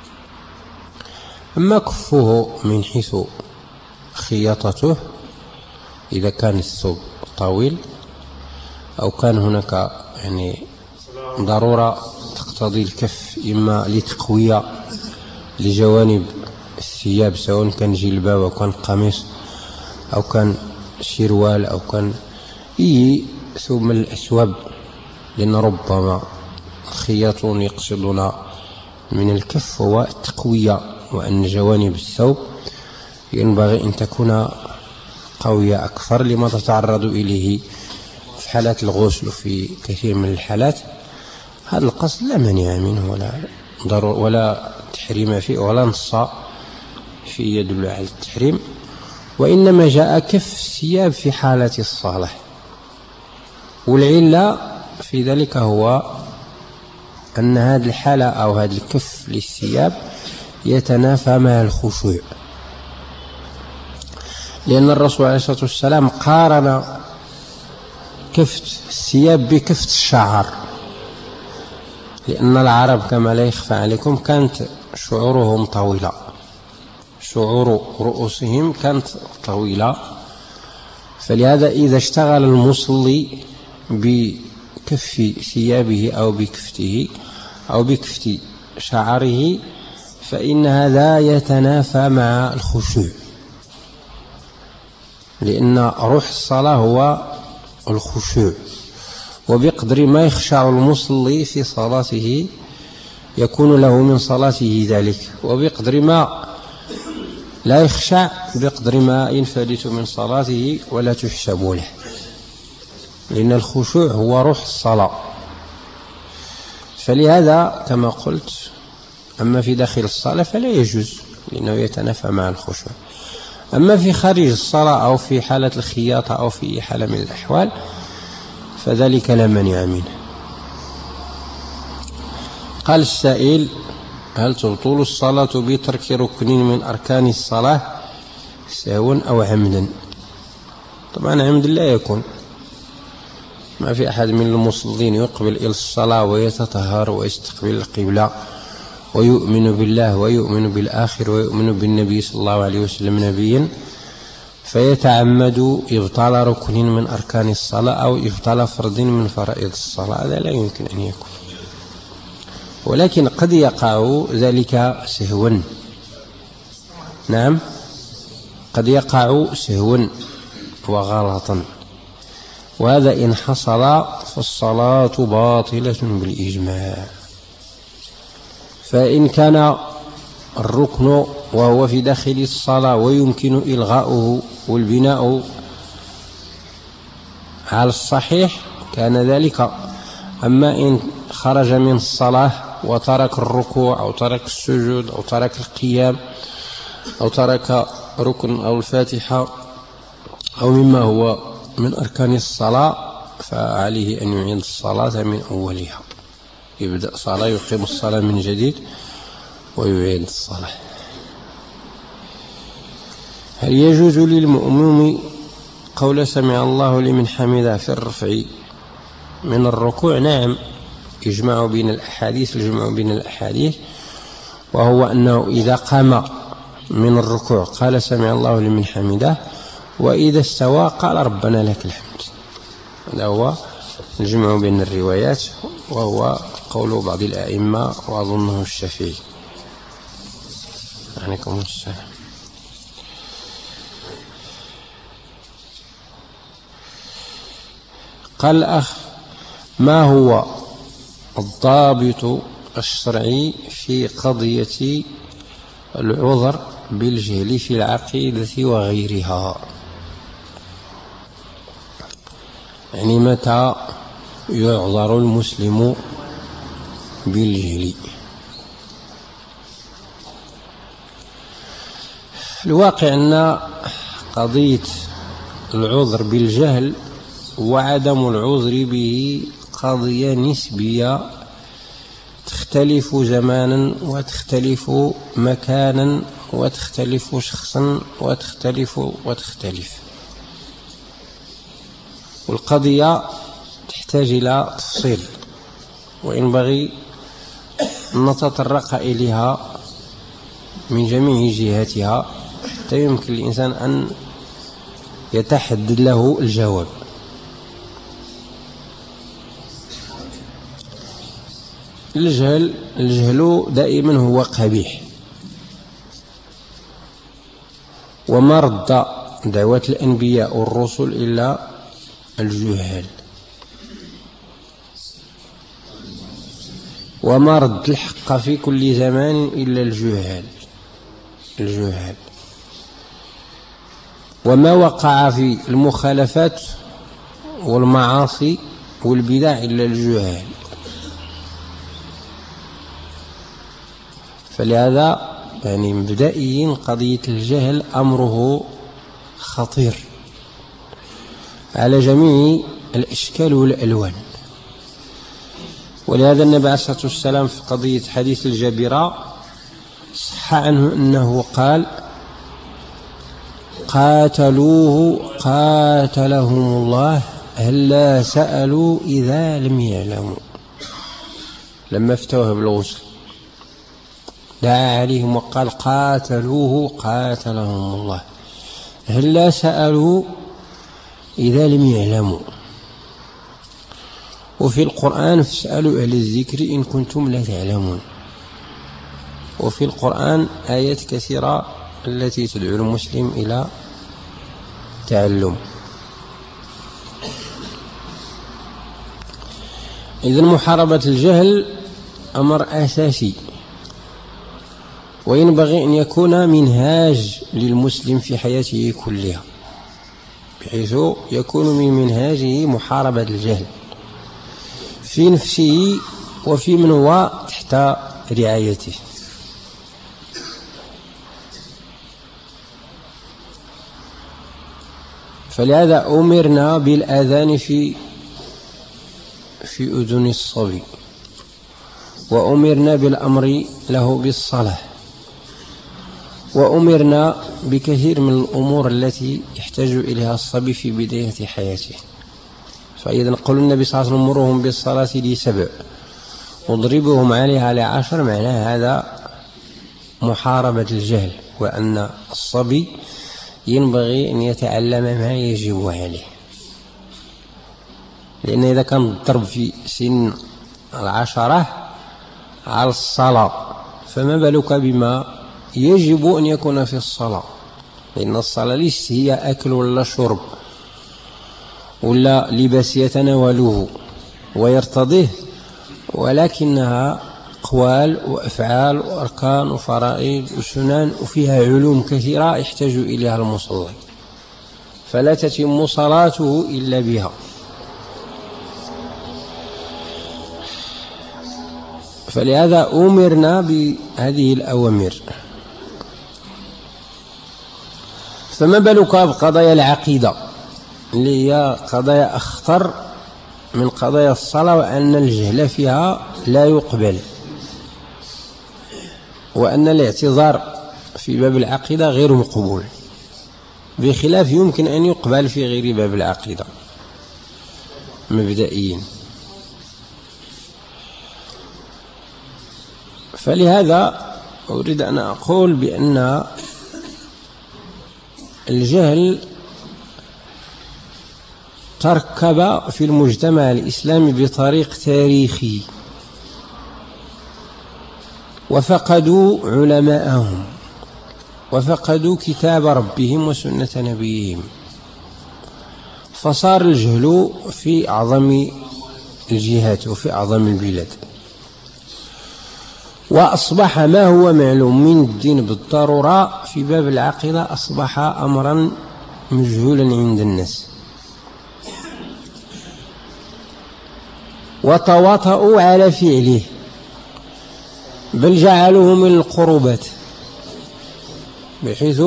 أما كفه من حيث خياطته، إذا كان الثوب طويل أو كان هناك يعني ضرورة تقتضي الكف، إما لتقوية لجوانب الثياب سواء كان جلباب أو كان قميص أو كان شروال أو كان أي ثوب من الأثواب، لأن ربما الخياطون يقصدون من الكف هو التقوية، وأن جوانب الثوب ينبغي أن تكون قوية أكثر لما تتعرض إليه في حالات الغسل وفي كثير من الحالات. هذا القصد لا مانع منه ولا ضرر ولا تحريم فيه ولا نص فيه يدل على التحريم، وإنما جاء كف الثياب في حالة الصلاة، والعلة في ذلك هو أن هذه الحالة أو هذا الكف للثياب يتنافى مع الخشوع، لأن الرسول عليه الصلاة والسلام قارن كفت الثياب بكفت الشعر، لأن العرب كما لا يخفى عليكم كانت شعورهم طويلة، شعور رؤوسهم كانت طويلة، فلهذا إذا اشتغل المصلي بكف ثيابه أو بكفته أو بكفت شعره فإن هذا يتنافى مع الخشوع، لأن روح الصلاة هو الخشوع، وبقدر ما يخشع المصلي في صلاته يكون له من صلاته ذلك، وبقدر ما لا يخشع بقدر ما ينفلت من صلاته ولا تحسب له، لأن الخشوع هو روح الصلاة. فلهذا كما قلت أما في داخل الصلاة فلا يجوز لأنه يتنافى مع الخشوع، أما في خارج الصلاة أو في حالة الخياطة أو في حالة من الأحوال فذلك لا مانع منه. قال السائل: هل تبطل الصلاة بترك ركن من أركان الصلاة سهوا أو عمدا؟ طبعا عمد لا يكون، ما في أحد من المصلين يقبل إلى الصلاة ويتطهر ويستقبل القبلة ويؤمن بالله ويؤمن بالآخر ويؤمن بالنبي صلى الله عليه وسلم نبيا فيتعمد إبطال ركن من أركان الصلاة أو إبطال فرض من فرائض الصلاة، هذا لا يمكن أن يكون. ولكن قد يقع ذلك سهوا، نعم قد يقع سهوا وغلطا، وهذا إن حصل فالصلاة باطلة بالإجماع. فإن كان الركن وهو في داخل الصلاة ويمكن إلغاؤه والبناء على الصحيح كان ذلك. أما إن خرج من الصلاة وترك الركوع أو ترك السجود أو ترك القيام أو ترك ركن أو الفاتحة أو مما هو من أركان الصلاة فعليه أن يعيد الصلاة من أولها، يبدأ صلاة يقيم الصلاة من جديد ويعيد الصلاة. هل يجوز للمأموم قول سمع الله لمن حمده في الرفع من الركوع؟ نعم، يجمع بين الأحاديث الجمع بين الأحاديث، وهو أنه إذا قام من الركوع قال سمع الله لمن حمده، وإذا استوى قال ربنا لك الحمد. هذا هو الجمع بين الروايات، وهو قول بعض الأئمة وأظنه الشافعي. عليكم السلام. قال الأخ: ما هو الضابط الشرعي في قضية العذر بالجهل في العقيدة وغيرها؟ يعني متى يعذر المسلم بالجهل؟ الواقع أن قضية العذر بالجهل وعدم العذر به قضية نسبية تختلف زمانا وتختلف مكانا وتختلف شخصا وتختلف وتختلف والقضية تحتاج إلى تفصيل، وينبغي أن نتطرق إليها من جميع جهاتها حتى يمكن للإنسان أن يتحدد له الجواب. الجهل الجهل دائما هو قبيح، وما رد دعوة الأنبياء والرسل إلا الجهال، وما رد الحق في كل زمان إلا الجهال الجهال وما وقع في المخالفات والمعاصي والبدع إلا الجهال. فلهذا يعني مبدئيا قضية الجهل أمره خطير على جميع الأشكال والألوان. ولهذا النبي عليه الصلاة والسلام في قضية حديث الجبيرة صح عنه أنه قال: قاتلوه قاتلهم الله هلا سألوا إذا لم يعلموا. لما افتوه بالغسل دعا عليهم وقال: قاتلوه قاتلهم الله هلا سألوا إذا لم يعلموا. وفي القرآن: فاسألوا أهل الذكر إن كنتم لا تعلمون. وفي القرآن آيات كثيرة التي تدعو المسلم إلى تعلم. إذن محاربة الجهل أمر أساسي، وينبغي أن يكون منهاج للمسلم في حياته كلها، بحيث يكون من منهاجه محاربة الجهل في نفسه وفي من هو تحت رعايته. فلهذا أمرنا بالآذان في في أذن الصبي، وأمرنا بالأمر له بالصلاة، وأمرنا بكثير من الأمور التي يحتاج إليها الصبي في بداية حياته. فإذا قال النبي صلى الله عليه وسلم: مرهم بالصلاة لسبع واضربهم عليها لعشر، معناه هذا محاربة الجهل، وأن الصبي ينبغي أن يتعلم ما يجب عليه، لأن إذا كان الضرب في سن العشرة على الصلاة فما بالك بما يجب أن يكون في الصلاة، لأن الصلاة ليست هي أكل ولا شرب ولا لباس يتناوله ويرتضيه، ولكنها أقوال وأفعال وأركان وفرائض وسنن، وفيها علوم كثيرة يحتاج إليها المصلي، فلا تتم صلاته إلا بها. فلهذا أمرنا بهذه الأوامر. فما بالك بقضايا العقيدة اللي هي قضايا أخطر من قضايا الصلاة، وأن الجهل فيها لا يقبل، وأن الاعتذار في باب العقيدة غير مقبول، بخلاف يمكن أن يقبل في غير باب العقيدة مبدئيا. فلهذا أريد أن أقول بأن الجهل تركب في المجتمع الإسلامي بطريق تاريخي، وفقدوا علماءهم وفقدوا كتاب ربهم وسنة نبيهم، فصار الجهل في أعظم الجهات وفي أعظم البلاد، وأصبح ما هو معلوم من الدين بالضرورة في باب العقيدة أصبح أمرا مجهولا عند الناس، وتواطؤوا على فعله، بل جعلوه من القربات، بحيث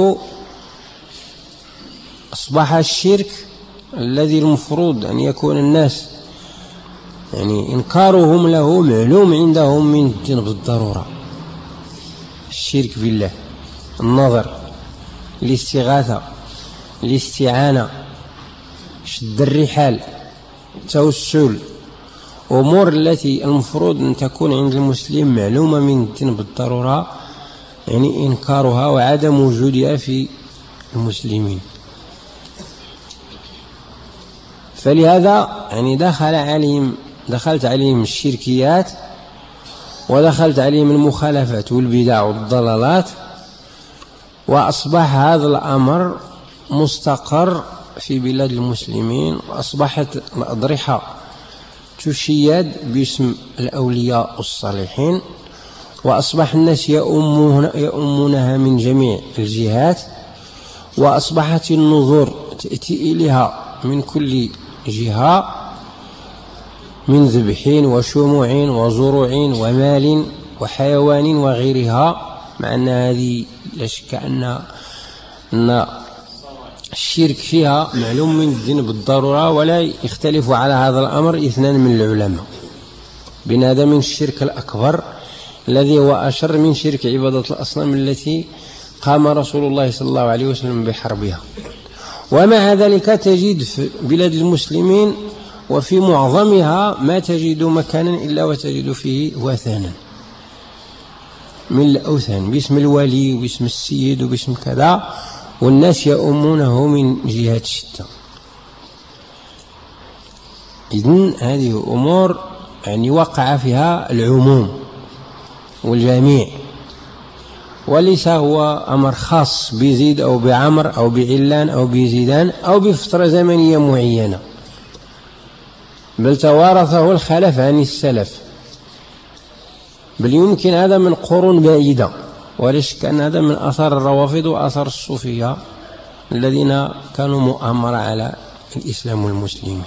أصبح الشرك الذي المفروض أن يكون الناس يعني إنكارهم له معلوم عندهم من الدين بالضرورة. الشرك بالله، النظر، الاستغاثة، الاستعانة، شد الرحال، التوسل، أمور التي المفروض أن تكون عند المسلم معلومة من الدين بالضرورة، يعني إنكارها وعدم وجودها في المسلمين. فلهذا يعني دخل عليهم دخلت عليهم الشركيات، ودخلت عليهم المخالفات والبدع والضلالات، وأصبح هذا الأمر مستقر في بلاد المسلمين، وأصبحت الأضرحة تشيد باسم الأولياء الصالحين، وأصبح الناس يؤمون يؤمونها من جميع الجهات، وأصبحت النذور تأتي إليها من كل جهة، من ذبح وشموع وزروع ومال وحيوان وغيرها، مع أن هذه لا شك أن أن الشرك فيها معلوم من الدين بالضرورة، ولا يختلف على هذا الأمر اثنان من العلماء، بأن هذا من الشرك الأكبر الذي هو أشر من شرك عبادة الأصنام التي قام رسول الله صلى الله عليه وسلم بحربها. ومع ذلك تجد في بلاد المسلمين وفي معظمها ما تجد مكانا إلا وتجد فيه وثنا من الأوثان باسم الولي وباسم السيد وباسم كذا، والناس يؤمونه من جهات شتى. إذن هذه أمور يعني وقع فيها العموم والجميع، وليس هو أمر خاص بزيد أو بعمر أو بعلان أو بزيدان أو بفترة زمنية معينة، بل توارثه الخلف عن السلف، بل يمكن هذا من قرون بعيدة، ولا شك أن هذا من أثار الروافض وأثار الصوفية الذين كانوا مؤامرة على الإسلام والمسلمين.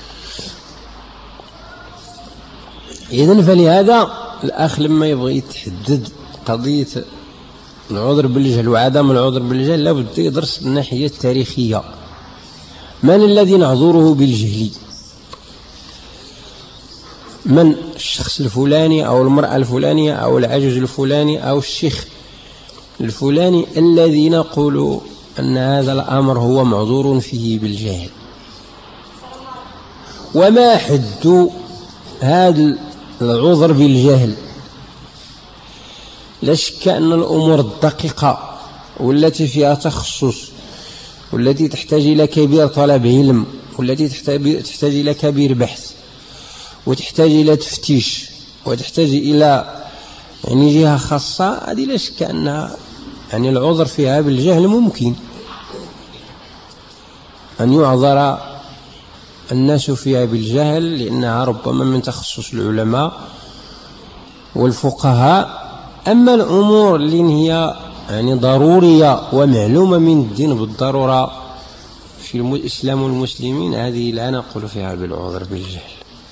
إذن فلهذا الأخ لما يبغى يتحدد قضية العذر بالجهل وعدم العذر بالجهل لابد يدرس الناحية التاريخية، من الذي نعذره بالجهل؟ من الشخص الفلاني أو المرأة الفلانية أو العجوز الفلاني أو الشيخ الفلاني الذي نقول أن هذا الأمر هو معذور فيه بالجهل؟ وما حد هذا العذر بالجهل؟ لا شك أن الأمور الدقيقة والتي فيها تخصص والتي تحتاج إلى كبير طلب علم، والتي تحتاج إلى كبير بحث، وتحتاج إلى تفتيش، وتحتاج إلى يعني جهة خاصة، هذه لا شك أنها يعني العذر فيها بالجهل ممكن أن يعذر الناس فيها بالجهل، لأنها ربما من تخصص العلماء والفقهاء. أما الأمور اللي هي يعني ضرورية ومعلومة من الدين بالضرورة في الإسلام والمسلمين، هذه لا نقول فيها بالعذر بالجهل.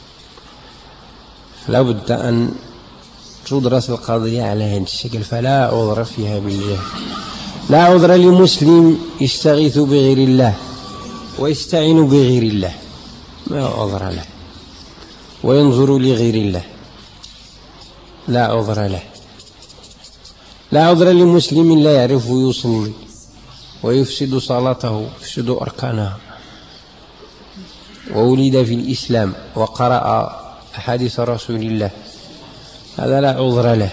فلا بد أن تدرس القضية على هذا الشكل، فلا عذر فيها بالجهل. لا عذر لمسلم يستغيث بغير الله ويستعين بغير الله، ما عذر له، وينظر لغير الله، لا عذر له. لا عذر لمسلم لا يعرف يصلي ويفسد صلاته، يفسد أركانها، وولد في الإسلام وقرأ أحاديث رسول الله، هذا لا عذر له.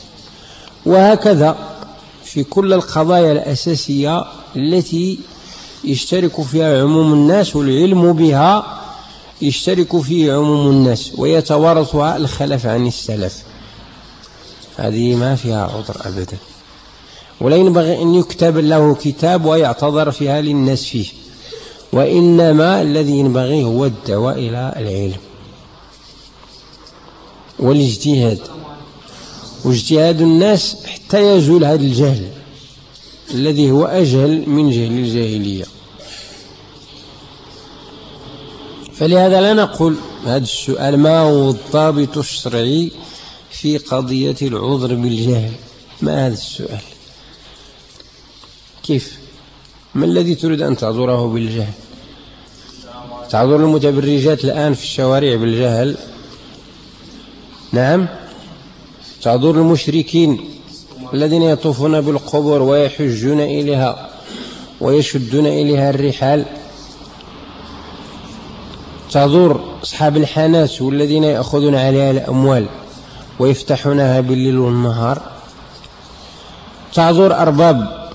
وهكذا في كل القضايا الأساسية التي يشترك فيها عموم الناس، والعلم بها يشترك فيه عموم الناس ويتوارثها الخلف عن السلف، هذه ما فيها عذر أبدا، ولا ينبغي أن يكتب له كتاب ويعتذر فيها للناس فيه، وإنما الذي ينبغي هو الدعوة إلى العلم والاجتهاد، واجتهاد الناس حتى يزول هذا الجهل الذي هو أجهل من جهل الجاهلية. فلهذا لا نقول هذا السؤال ما هو الضابط الشرعي في قضية العذر بالجهل، ما هذا السؤال؟ كيف؟ ما الذي تريد أن تعذره بالجهل؟ تعذر المتبرجات الآن في الشوارع بالجهل؟ نعم. تعذر المشركين الذين يطوفون بالقبور ويحجون إليها ويشدون إليها الرحال؟ تعذر أصحاب الحانات والذين يأخذون عليها الأموال ويفتحونها بالليل والنهار؟ تعذر أرباب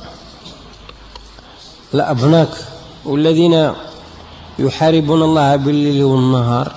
الأبناك والذين يحاربون الله بالليل والنهار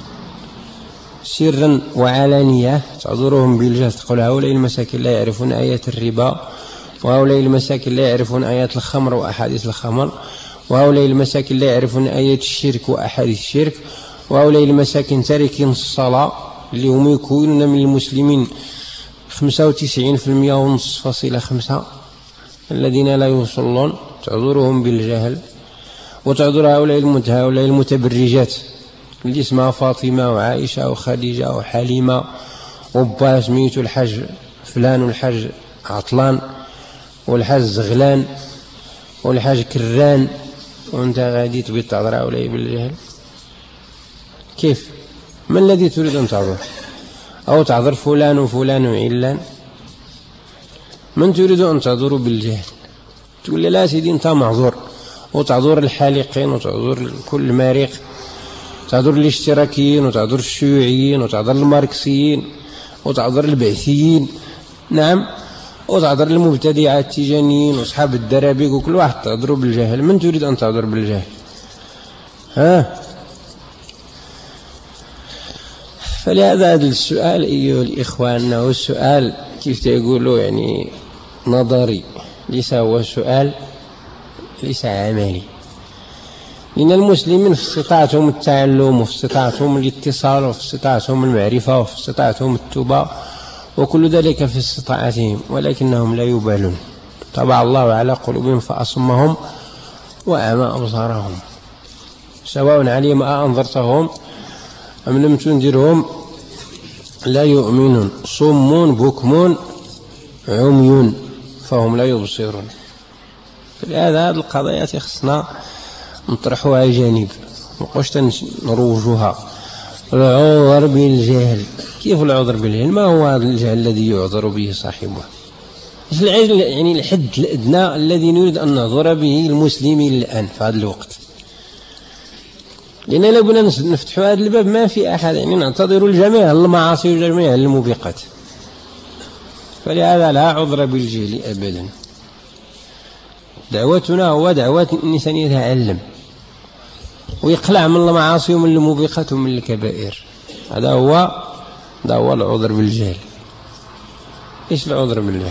سرا وعلانية؟ تعذرهم بالجهل، تقول هؤلاء المساكين لا يعرفون آيات الربا، وهؤلاء المساكين لا يعرفون آيات الخمر وأحاديث الخمر، وهؤلاء المساكين لا يعرفون آيات الشرك وأحاديث الشرك، وهؤلاء المساكين تاركين الصلاة اللي هم يكونون من المسلمين خمسة وتسعين في المئة ونصف فاصلة خمسة الذين لا يصلون، تعذرهم بالجهل. وتعذر هؤلاء المتبرجات اللي اسمها فاطمة وعائشة وخديجة وحليمة وبا سميتو الحج فلان والحج عطلان والحج زغلان والحج كران، وانت غادي تبي تعذر هؤلاء بالجهل؟ كيف؟ ما الذي تريد أن تعذر؟ أو تعذر فلان وفلان وعلان؟ من تريد أن تعذر بالجهل؟ تقول لي لا سيدي أنت معذور، وتعذر الحالقين وتعذر كل مارق، تعذر الاشتراكيين وتعذر الشيوعيين وتعذر الماركسيين وتعذر البعثيين، نعم، وتعذر المبتدعة التيجانيين وأصحاب الدرابيق، وكل واحد تعذر بالجهل. من تريد أن تعذر بالجهل؟ ها؟ فلهذا هذا السؤال أيها الإخوان أنه السؤال كيف تقولوا يعني نظري، ليس هو سؤال، ليس عملي، لأن المسلمين في استطاعتهم التعلم وفي استطاعتهم الاتصال وفي استطاعتهم المعرفة وفي استطاعتهم التوبة، وكل ذلك في استطاعتهم، ولكنهم لا يبالون. طبع الله على قلوبهم فأصمهم وأعمى أبصارهم، سواء عليهم أنذرتهم أم لم تنذرهم لا يؤمنون، صم بكم عمي فهم لا يبصرون. فلهذا هذه القضايا خصنا نطرحوها جانب، مقوش نروجوها. العذر بالجهل، كيف العذر بالجهل؟ ما هو هذا الجهل الذي يعذر به صاحبه؟ العجل يعني الحد الأدنى الذي نريد أن نعذر به المسلمين الآن في هذا الوقت، لأن لو بنا نفتحوا هذا الباب ما في أحد يعني نعتذر الجميع المعاصي وجميع الموبقات، فلهذا لا عذر بالجهل أبدا. دعوتنا هو دعوة الإنسان يتعلم ويقلع من المعاصي ومن الموبقات ومن الكبائر. هذا هو هذا هو العذر بالجهل. إيش العذر بالجهل؟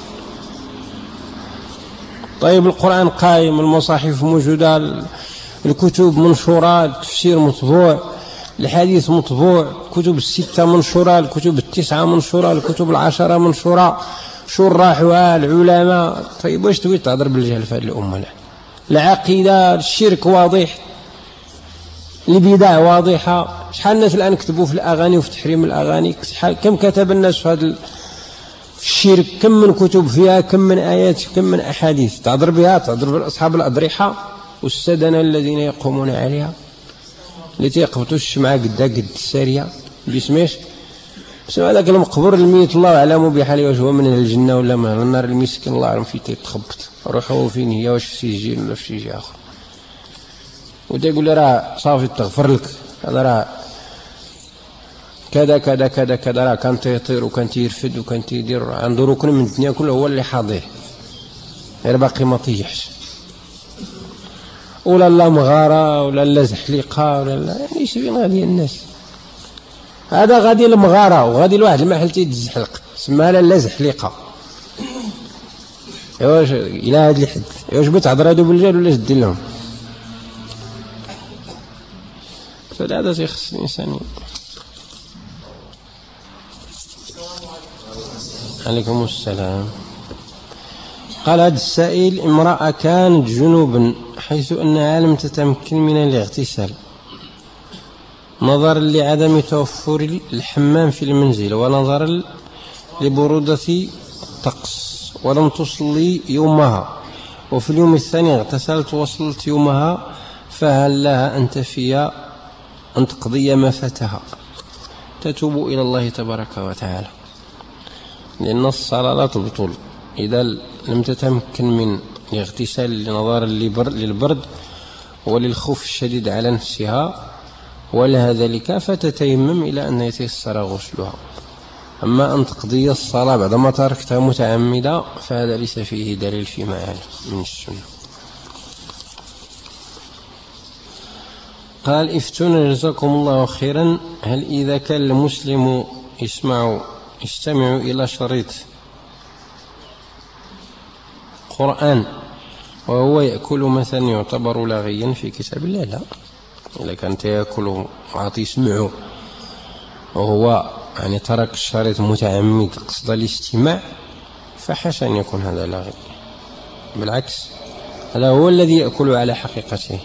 طيب القرآن قائم، المصاحف موجودة، الكتب منشورة، التفسير مطبوع، الحديث مطبوع، الكتب الستة منشورة، الكتب التسعة منشورة، الكتب العشرة منشورة، شراحها العلماء. طيب واش تبغي تهضر بالجهل في هذه الأمة؟ لا، العقيدة الشرك واضح، البدع واضحة. شحال الناس الآن كتبوا في الأغاني وفي تحريم الأغاني، كم كتب الناس في هذا الشرك، كم من كتب فيها، كم من آيات، كم من أحاديث تعذر بها، تعذر بأصحاب الأضرحة والسدنة الذين يقومون عليها، اللي تيقبطوا الشمعة قد قد السارية باسميش بسم هذاك المقبور الميت الله أعلم بحاله، واش هو من الجنة ولا من النار، المسكين الله أعلم فيه تيتخبط روحه فين هي، واش في سجين ولا في شي آخر، وتيقول لي راه صافي تغفر لك، هذا راه كذا كذا كذا كذا، راه كان تيطير وكان تيرفد وكان تيدير عنده ركن من الدنيا كله هو اللي حاضيه، غير باقي ما طيحش، ولا لا مغارة ولا لا زحليقة ولا لا، يعني ايش فين غادي الناس؟ هذا غادي المغارة وغادي لواحد المحل تيتزحلق سماها لا زحليقة. واش الى هذا الحد واش بتهضر هادو بالجهل ولا دير لهم؟ فهذا تيخص الانسان. عليكم السلام. قال هذا السائل: امرأة كانت جنوبا حيث أنها لم تتمكن من الاغتسال نظرا لعدم توفر الحمام في المنزل ونظرا لبرودة الطقس، ولم تصلي يومها، وفي اليوم الثاني اغتسلت وصلت يومها، فهل لها أن تفي أن تقضي ما فاتها؟ تتوب إلى الله تبارك وتعالى، لأن الصلاة لا تبطل إذا لم تتمكن من الاغتسال لنظرا للبرد وللخوف الشديد على نفسها ولها ذلك، فتتيمم إلى أن يتيسر غسلها. أما أن تقضي الصلاة بعدما تركتها متعمدة فهذا ليس فيه دليل فيما يعلم من السنة. قال: افتون جزاكم الله خيرا، هل إذا كان المسلم يسمع يستمع إلى شريط قرآن وهو يأكل مثلا يعتبر لاغيا في كتاب الله؟ لا، إذا كانت يأكل وعطي يسمعه وهو يعني ترك الشريط متعمد قصد الاستماع فحاشا أن يكون هذا لاغي، بالعكس هذا هو الذي يأكل على حقيقته،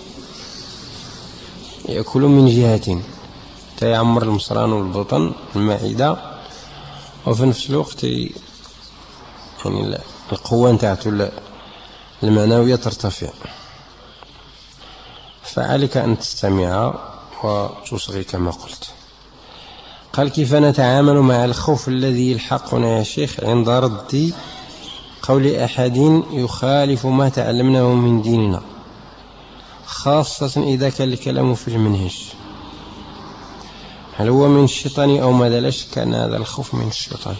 يأكل من جهة تيعمر المصران والبطن المعدة، وفي نفس الوقت يعني القوة نتاعته المعنوية ترتفع، فعليك أن تستمع وتصغي كما قلت. قال: كيف نتعامل مع الخوف الذي يلحقنا يا شيخ عند رد قول أحد يخالف ما تعلمناه من ديننا، خاصة إذا كان الكلام في المنهج؟ هل هو من الشيطان أو ماذا؟ لا شك أن هذا الخوف من الشيطان،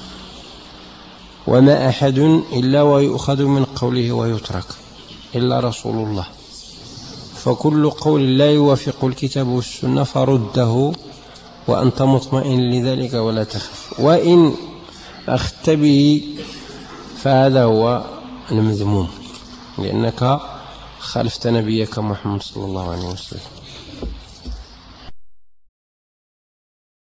وما أحد إلا ويؤخذ من قوله ويترك إلا رسول الله، فكل قول لا يوافق الكتاب والسنة فرده وأنت مطمئن لذلك ولا تخف، وإن أخذت به فهذا هو المذموم، لأنك خالفت نبيك محمد صلى الله عليه وسلم.